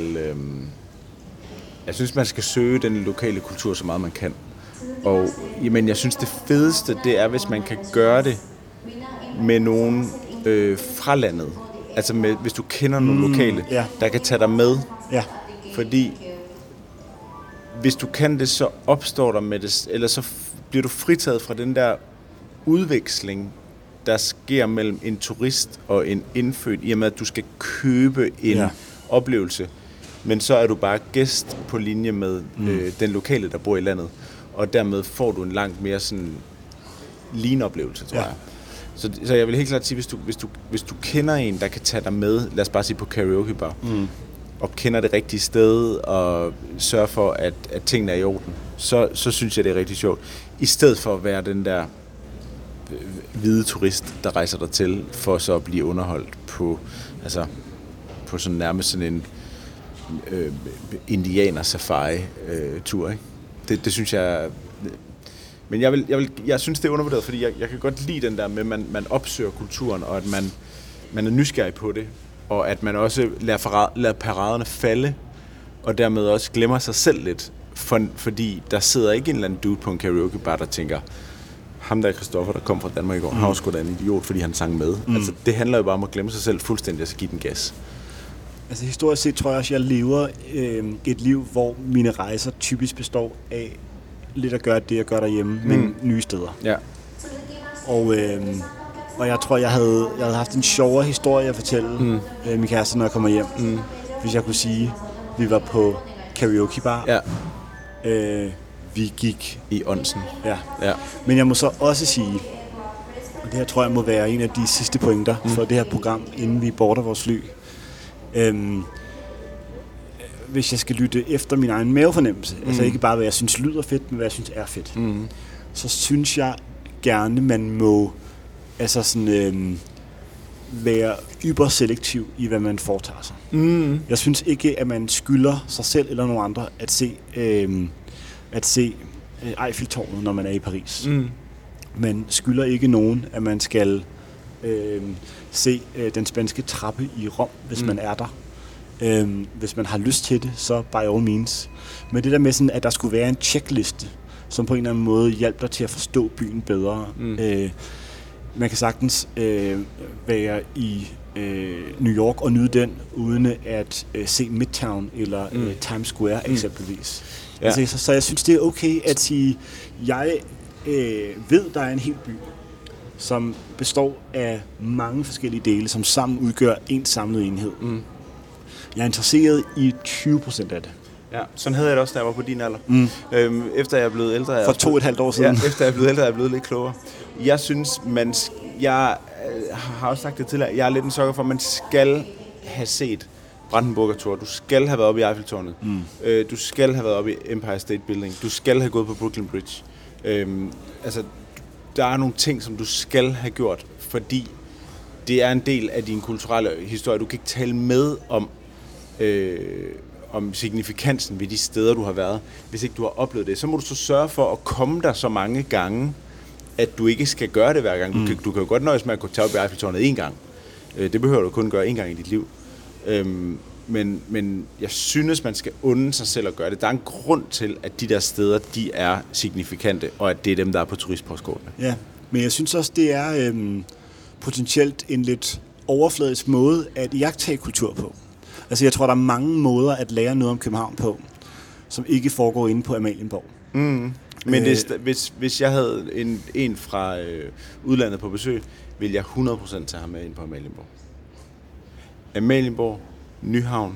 man skal søge den lokale kultur så meget man kan. Og jamen, jeg synes, det fedeste, det er, hvis man kan gøre det med nogen fra landet. Altså hvis du kender nogle lokale, der kan tage dig med. Ja. Fordi hvis du kan det, så opstår der med det, eller så bliver du fritaget fra den der udveksling, der sker mellem en turist og en indfødt, i og med at du skal købe en oplevelse, men så er du bare gæst på linje med den lokale, der bor i landet, og dermed får du en langt mere sådan lignende-oplevelse, tror jeg. Så jeg vil helt klart sige, hvis du kender en, der kan tage dig med, lad os bare sige på karaoke-bar, og kender det rigtige sted, og sørger for, at tingene er i orden, så synes jeg, det er rigtig sjovt. I stedet for at være den der hvide turist, der rejser dig til, for så at blive underholdt på sådan nærmest sådan en indianer-safari-tur, ikke? Det synes jeg... Men jeg synes, det er undervurderet, fordi jeg kan godt lide den der med, at man opsøger kulturen, og at man er nysgerrig på det. og at man også lader paraderne falde, og dermed også glemmer sig selv lidt, fordi der sidder ikke en eller anden dude på en karaokebar, der tænker, ham der er Christoffer, der kom fra Danmark i går, han var sgu da en idiot, fordi han sang med. Altså, det handler jo bare om at glemme sig selv fuldstændig, og så give den gas. Altså historisk set tror jeg også, jeg lever et liv, hvor mine rejser typisk består af lidt at gøre det, jeg gør derhjemme, men nye steder. Ja. Og jeg tror, jeg havde haft en sjovere historie at fortælle min kæreste, når jeg kommer hjem. Hvis jeg kunne sige, vi var på karaokebar. Ja. Vi gik I Onsen. Ja. Men jeg må så også sige, og det her tror jeg må være en af de sidste pointer for det her program, inden vi boarder vores fly. Hvis jeg skal lytte efter min egen mavefornemmelse, altså ikke bare hvad jeg synes lyder fedt, men hvad jeg synes er fedt, så synes jeg gerne, man må altså sådan, være yberselektiv i, hvad man foretager sig. Jeg synes ikke, at man skylder sig selv eller nogen andre at se Eiffeltårnet, når man er i Paris. Man skylder ikke nogen, at man skal se den spanske trappe i Rom, hvis man er der. Hvis man har lyst til det, så by all means. Men det der med sådan, at der skulle være en checkliste, som på en eller anden måde hjælper dig til at forstå byen bedre. Man kan sagtens være i New York og nyde den, uden at se Midtown eller Times Square eksempelvis. Ja. Altså, så jeg synes, det er okay at sige, jeg ved, der er en hel by, som består af mange forskellige dele, som sammen udgør en samlet enhed. Jeg er interesseret i 20% af det. Ja, sådan havde jeg det også, da jeg var på din alder. Efter jeg er blevet ældre... For 2,5 år siden. Ja, efter jeg er blevet ældre, er jeg blevet lidt klogere. Jeg synes, jeg har også sagt det tidligere, jeg er lidt en sukker for, at man skal have set Brandenburger Tor. Du skal have været oppe i Eiffeltårnet. Du skal have været oppe i Empire State Building. Du skal have gået på Brooklyn Bridge. Altså, der er nogle ting, som du skal have gjort, fordi det er en del af din kulturelle historie. Du kan ikke tale med om signifikansen ved de steder, du har været, hvis ikke du har oplevet det. Så må du så sørge for at komme der så mange gange, at du ikke skal gøre det hver gang. Du kan jo godt nøjes med at gå tage op i Eiffeltårnet én gang. Det behøver du kun gøre én gang i dit liv. Men jeg synes, man skal unde sig selv at gøre det. Der er en grund til, at de der steder, de er signifikante, og at det er dem, der er på turistpostkortene. Ja, men jeg synes også, det er potentielt en lidt overfladisk måde at iagttage kultur på. Altså, jeg tror, der er mange måder at lære noget om København på, som ikke foregår inde på Amalienborg. Men hvis jeg havde en fra udlandet på besøg, ville jeg 100% tage ham med ind på Amalienborg. Amalienborg, Nyhavn,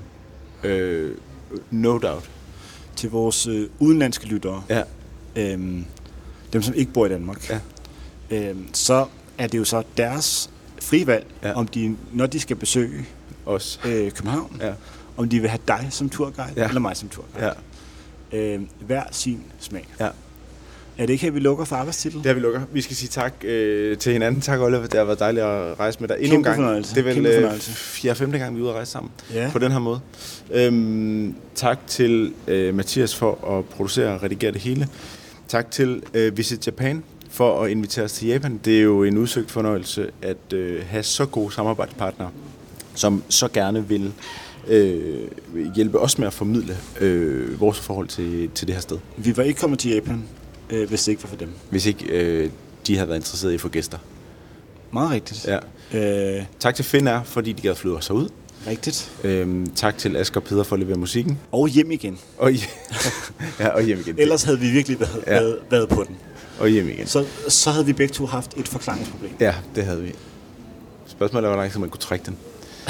no doubt. Til vores udenlandske lyttere, dem som ikke bor i Danmark, så er det jo så deres frie valg, om de, når de skal besøge os København, om de vil have dig som turguide, eller mig som turguide. Hver sin smag. Ja. Er det ikke her, vi lukker for arbejdstitel? Det her, vi lukker. Vi skal sige tak til hinanden. Tak, Oliver. Det har været dejligt at rejse med dig endnu en gang. Fornøjelse. Det er vel 4-5. gang, vi er ude at rejse sammen på den her måde. Tak til Mathias for at producere og redigere det hele. Tak til Visit Japan for at invitere os til Japan. Det er jo en udsøgt fornøjelse at have så gode samarbejdspartnere, som så gerne vil hjælpe os med at formidle vores forhold til det her sted. Vi var ikke kommet til Japan, hvis det ikke var for dem. Hvis ikke de havde været interesseret i at få gæster. Meget rigtigt. Ja. Tak til Finnair, fordi de gad flyve os ud. Rigtigt. Tak til Asger og Peder for at levere musikken. Og hjem igen. Og hjem igen. Ellers havde vi virkelig været på den. Og hjem igen. Så havde vi begge to haft et forklaringsproblem. Ja, det havde vi. Spørgsmålet er, hvor langt man kunne trække den.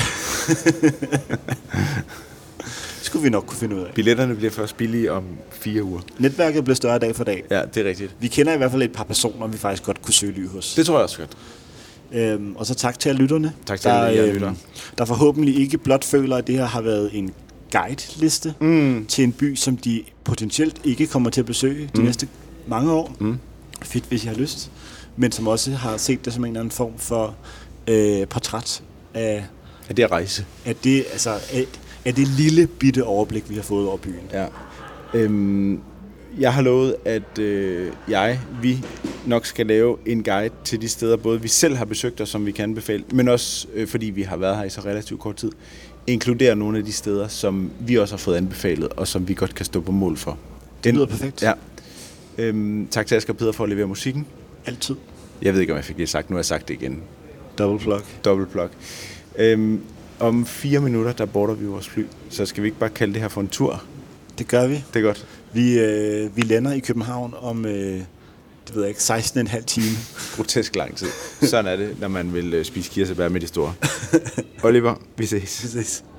Skulle vi nok kunne finde ud af. Billetterne bliver først billige om 4 uger. Netværket bliver større dag for dag. Ja, det er rigtigt. Vi kender i hvert fald et par personer, vi faktisk godt kunne søge ly hos. Det tror jeg også godt. Og så tak til alle lytterne. Tak til alle lyttere. Der forhåbentlig ikke blot føler, at det her har været en guide-liste til en by, som de potentielt ikke kommer til at besøge de næste mange år. Fedt, hvis I har lyst. Men som også har set det som en eller anden form for portræt af det at rejse. Af det lille bitte overblik, vi har fået over byen. Ja. Jeg har lovet, at vi nok skal lave en guide til de steder, både vi selv har besøgt og som vi kan anbefale, men også fordi vi har været her i så relativt kort tid, inkludere nogle af de steder, som vi også har fået anbefalet, og som vi godt kan stå på mål for. Det lyder perfekt. Ja. Tak til Asger og Peder for at levere musikken. Altid. Jeg ved ikke, om jeg fik det sagt. Nu har jeg sagt det igen. Double plug. Om 4 minutter, der border vi vores fly. Så skal vi ikke bare kalde det her for en tur? Det gør vi. Det er godt. Vi lander i København om, det ved jeg ikke, 16,5 time. Grotesk lang tid. Sådan er det, når man vil spise kirsebær med de store. Oliver, vi ses.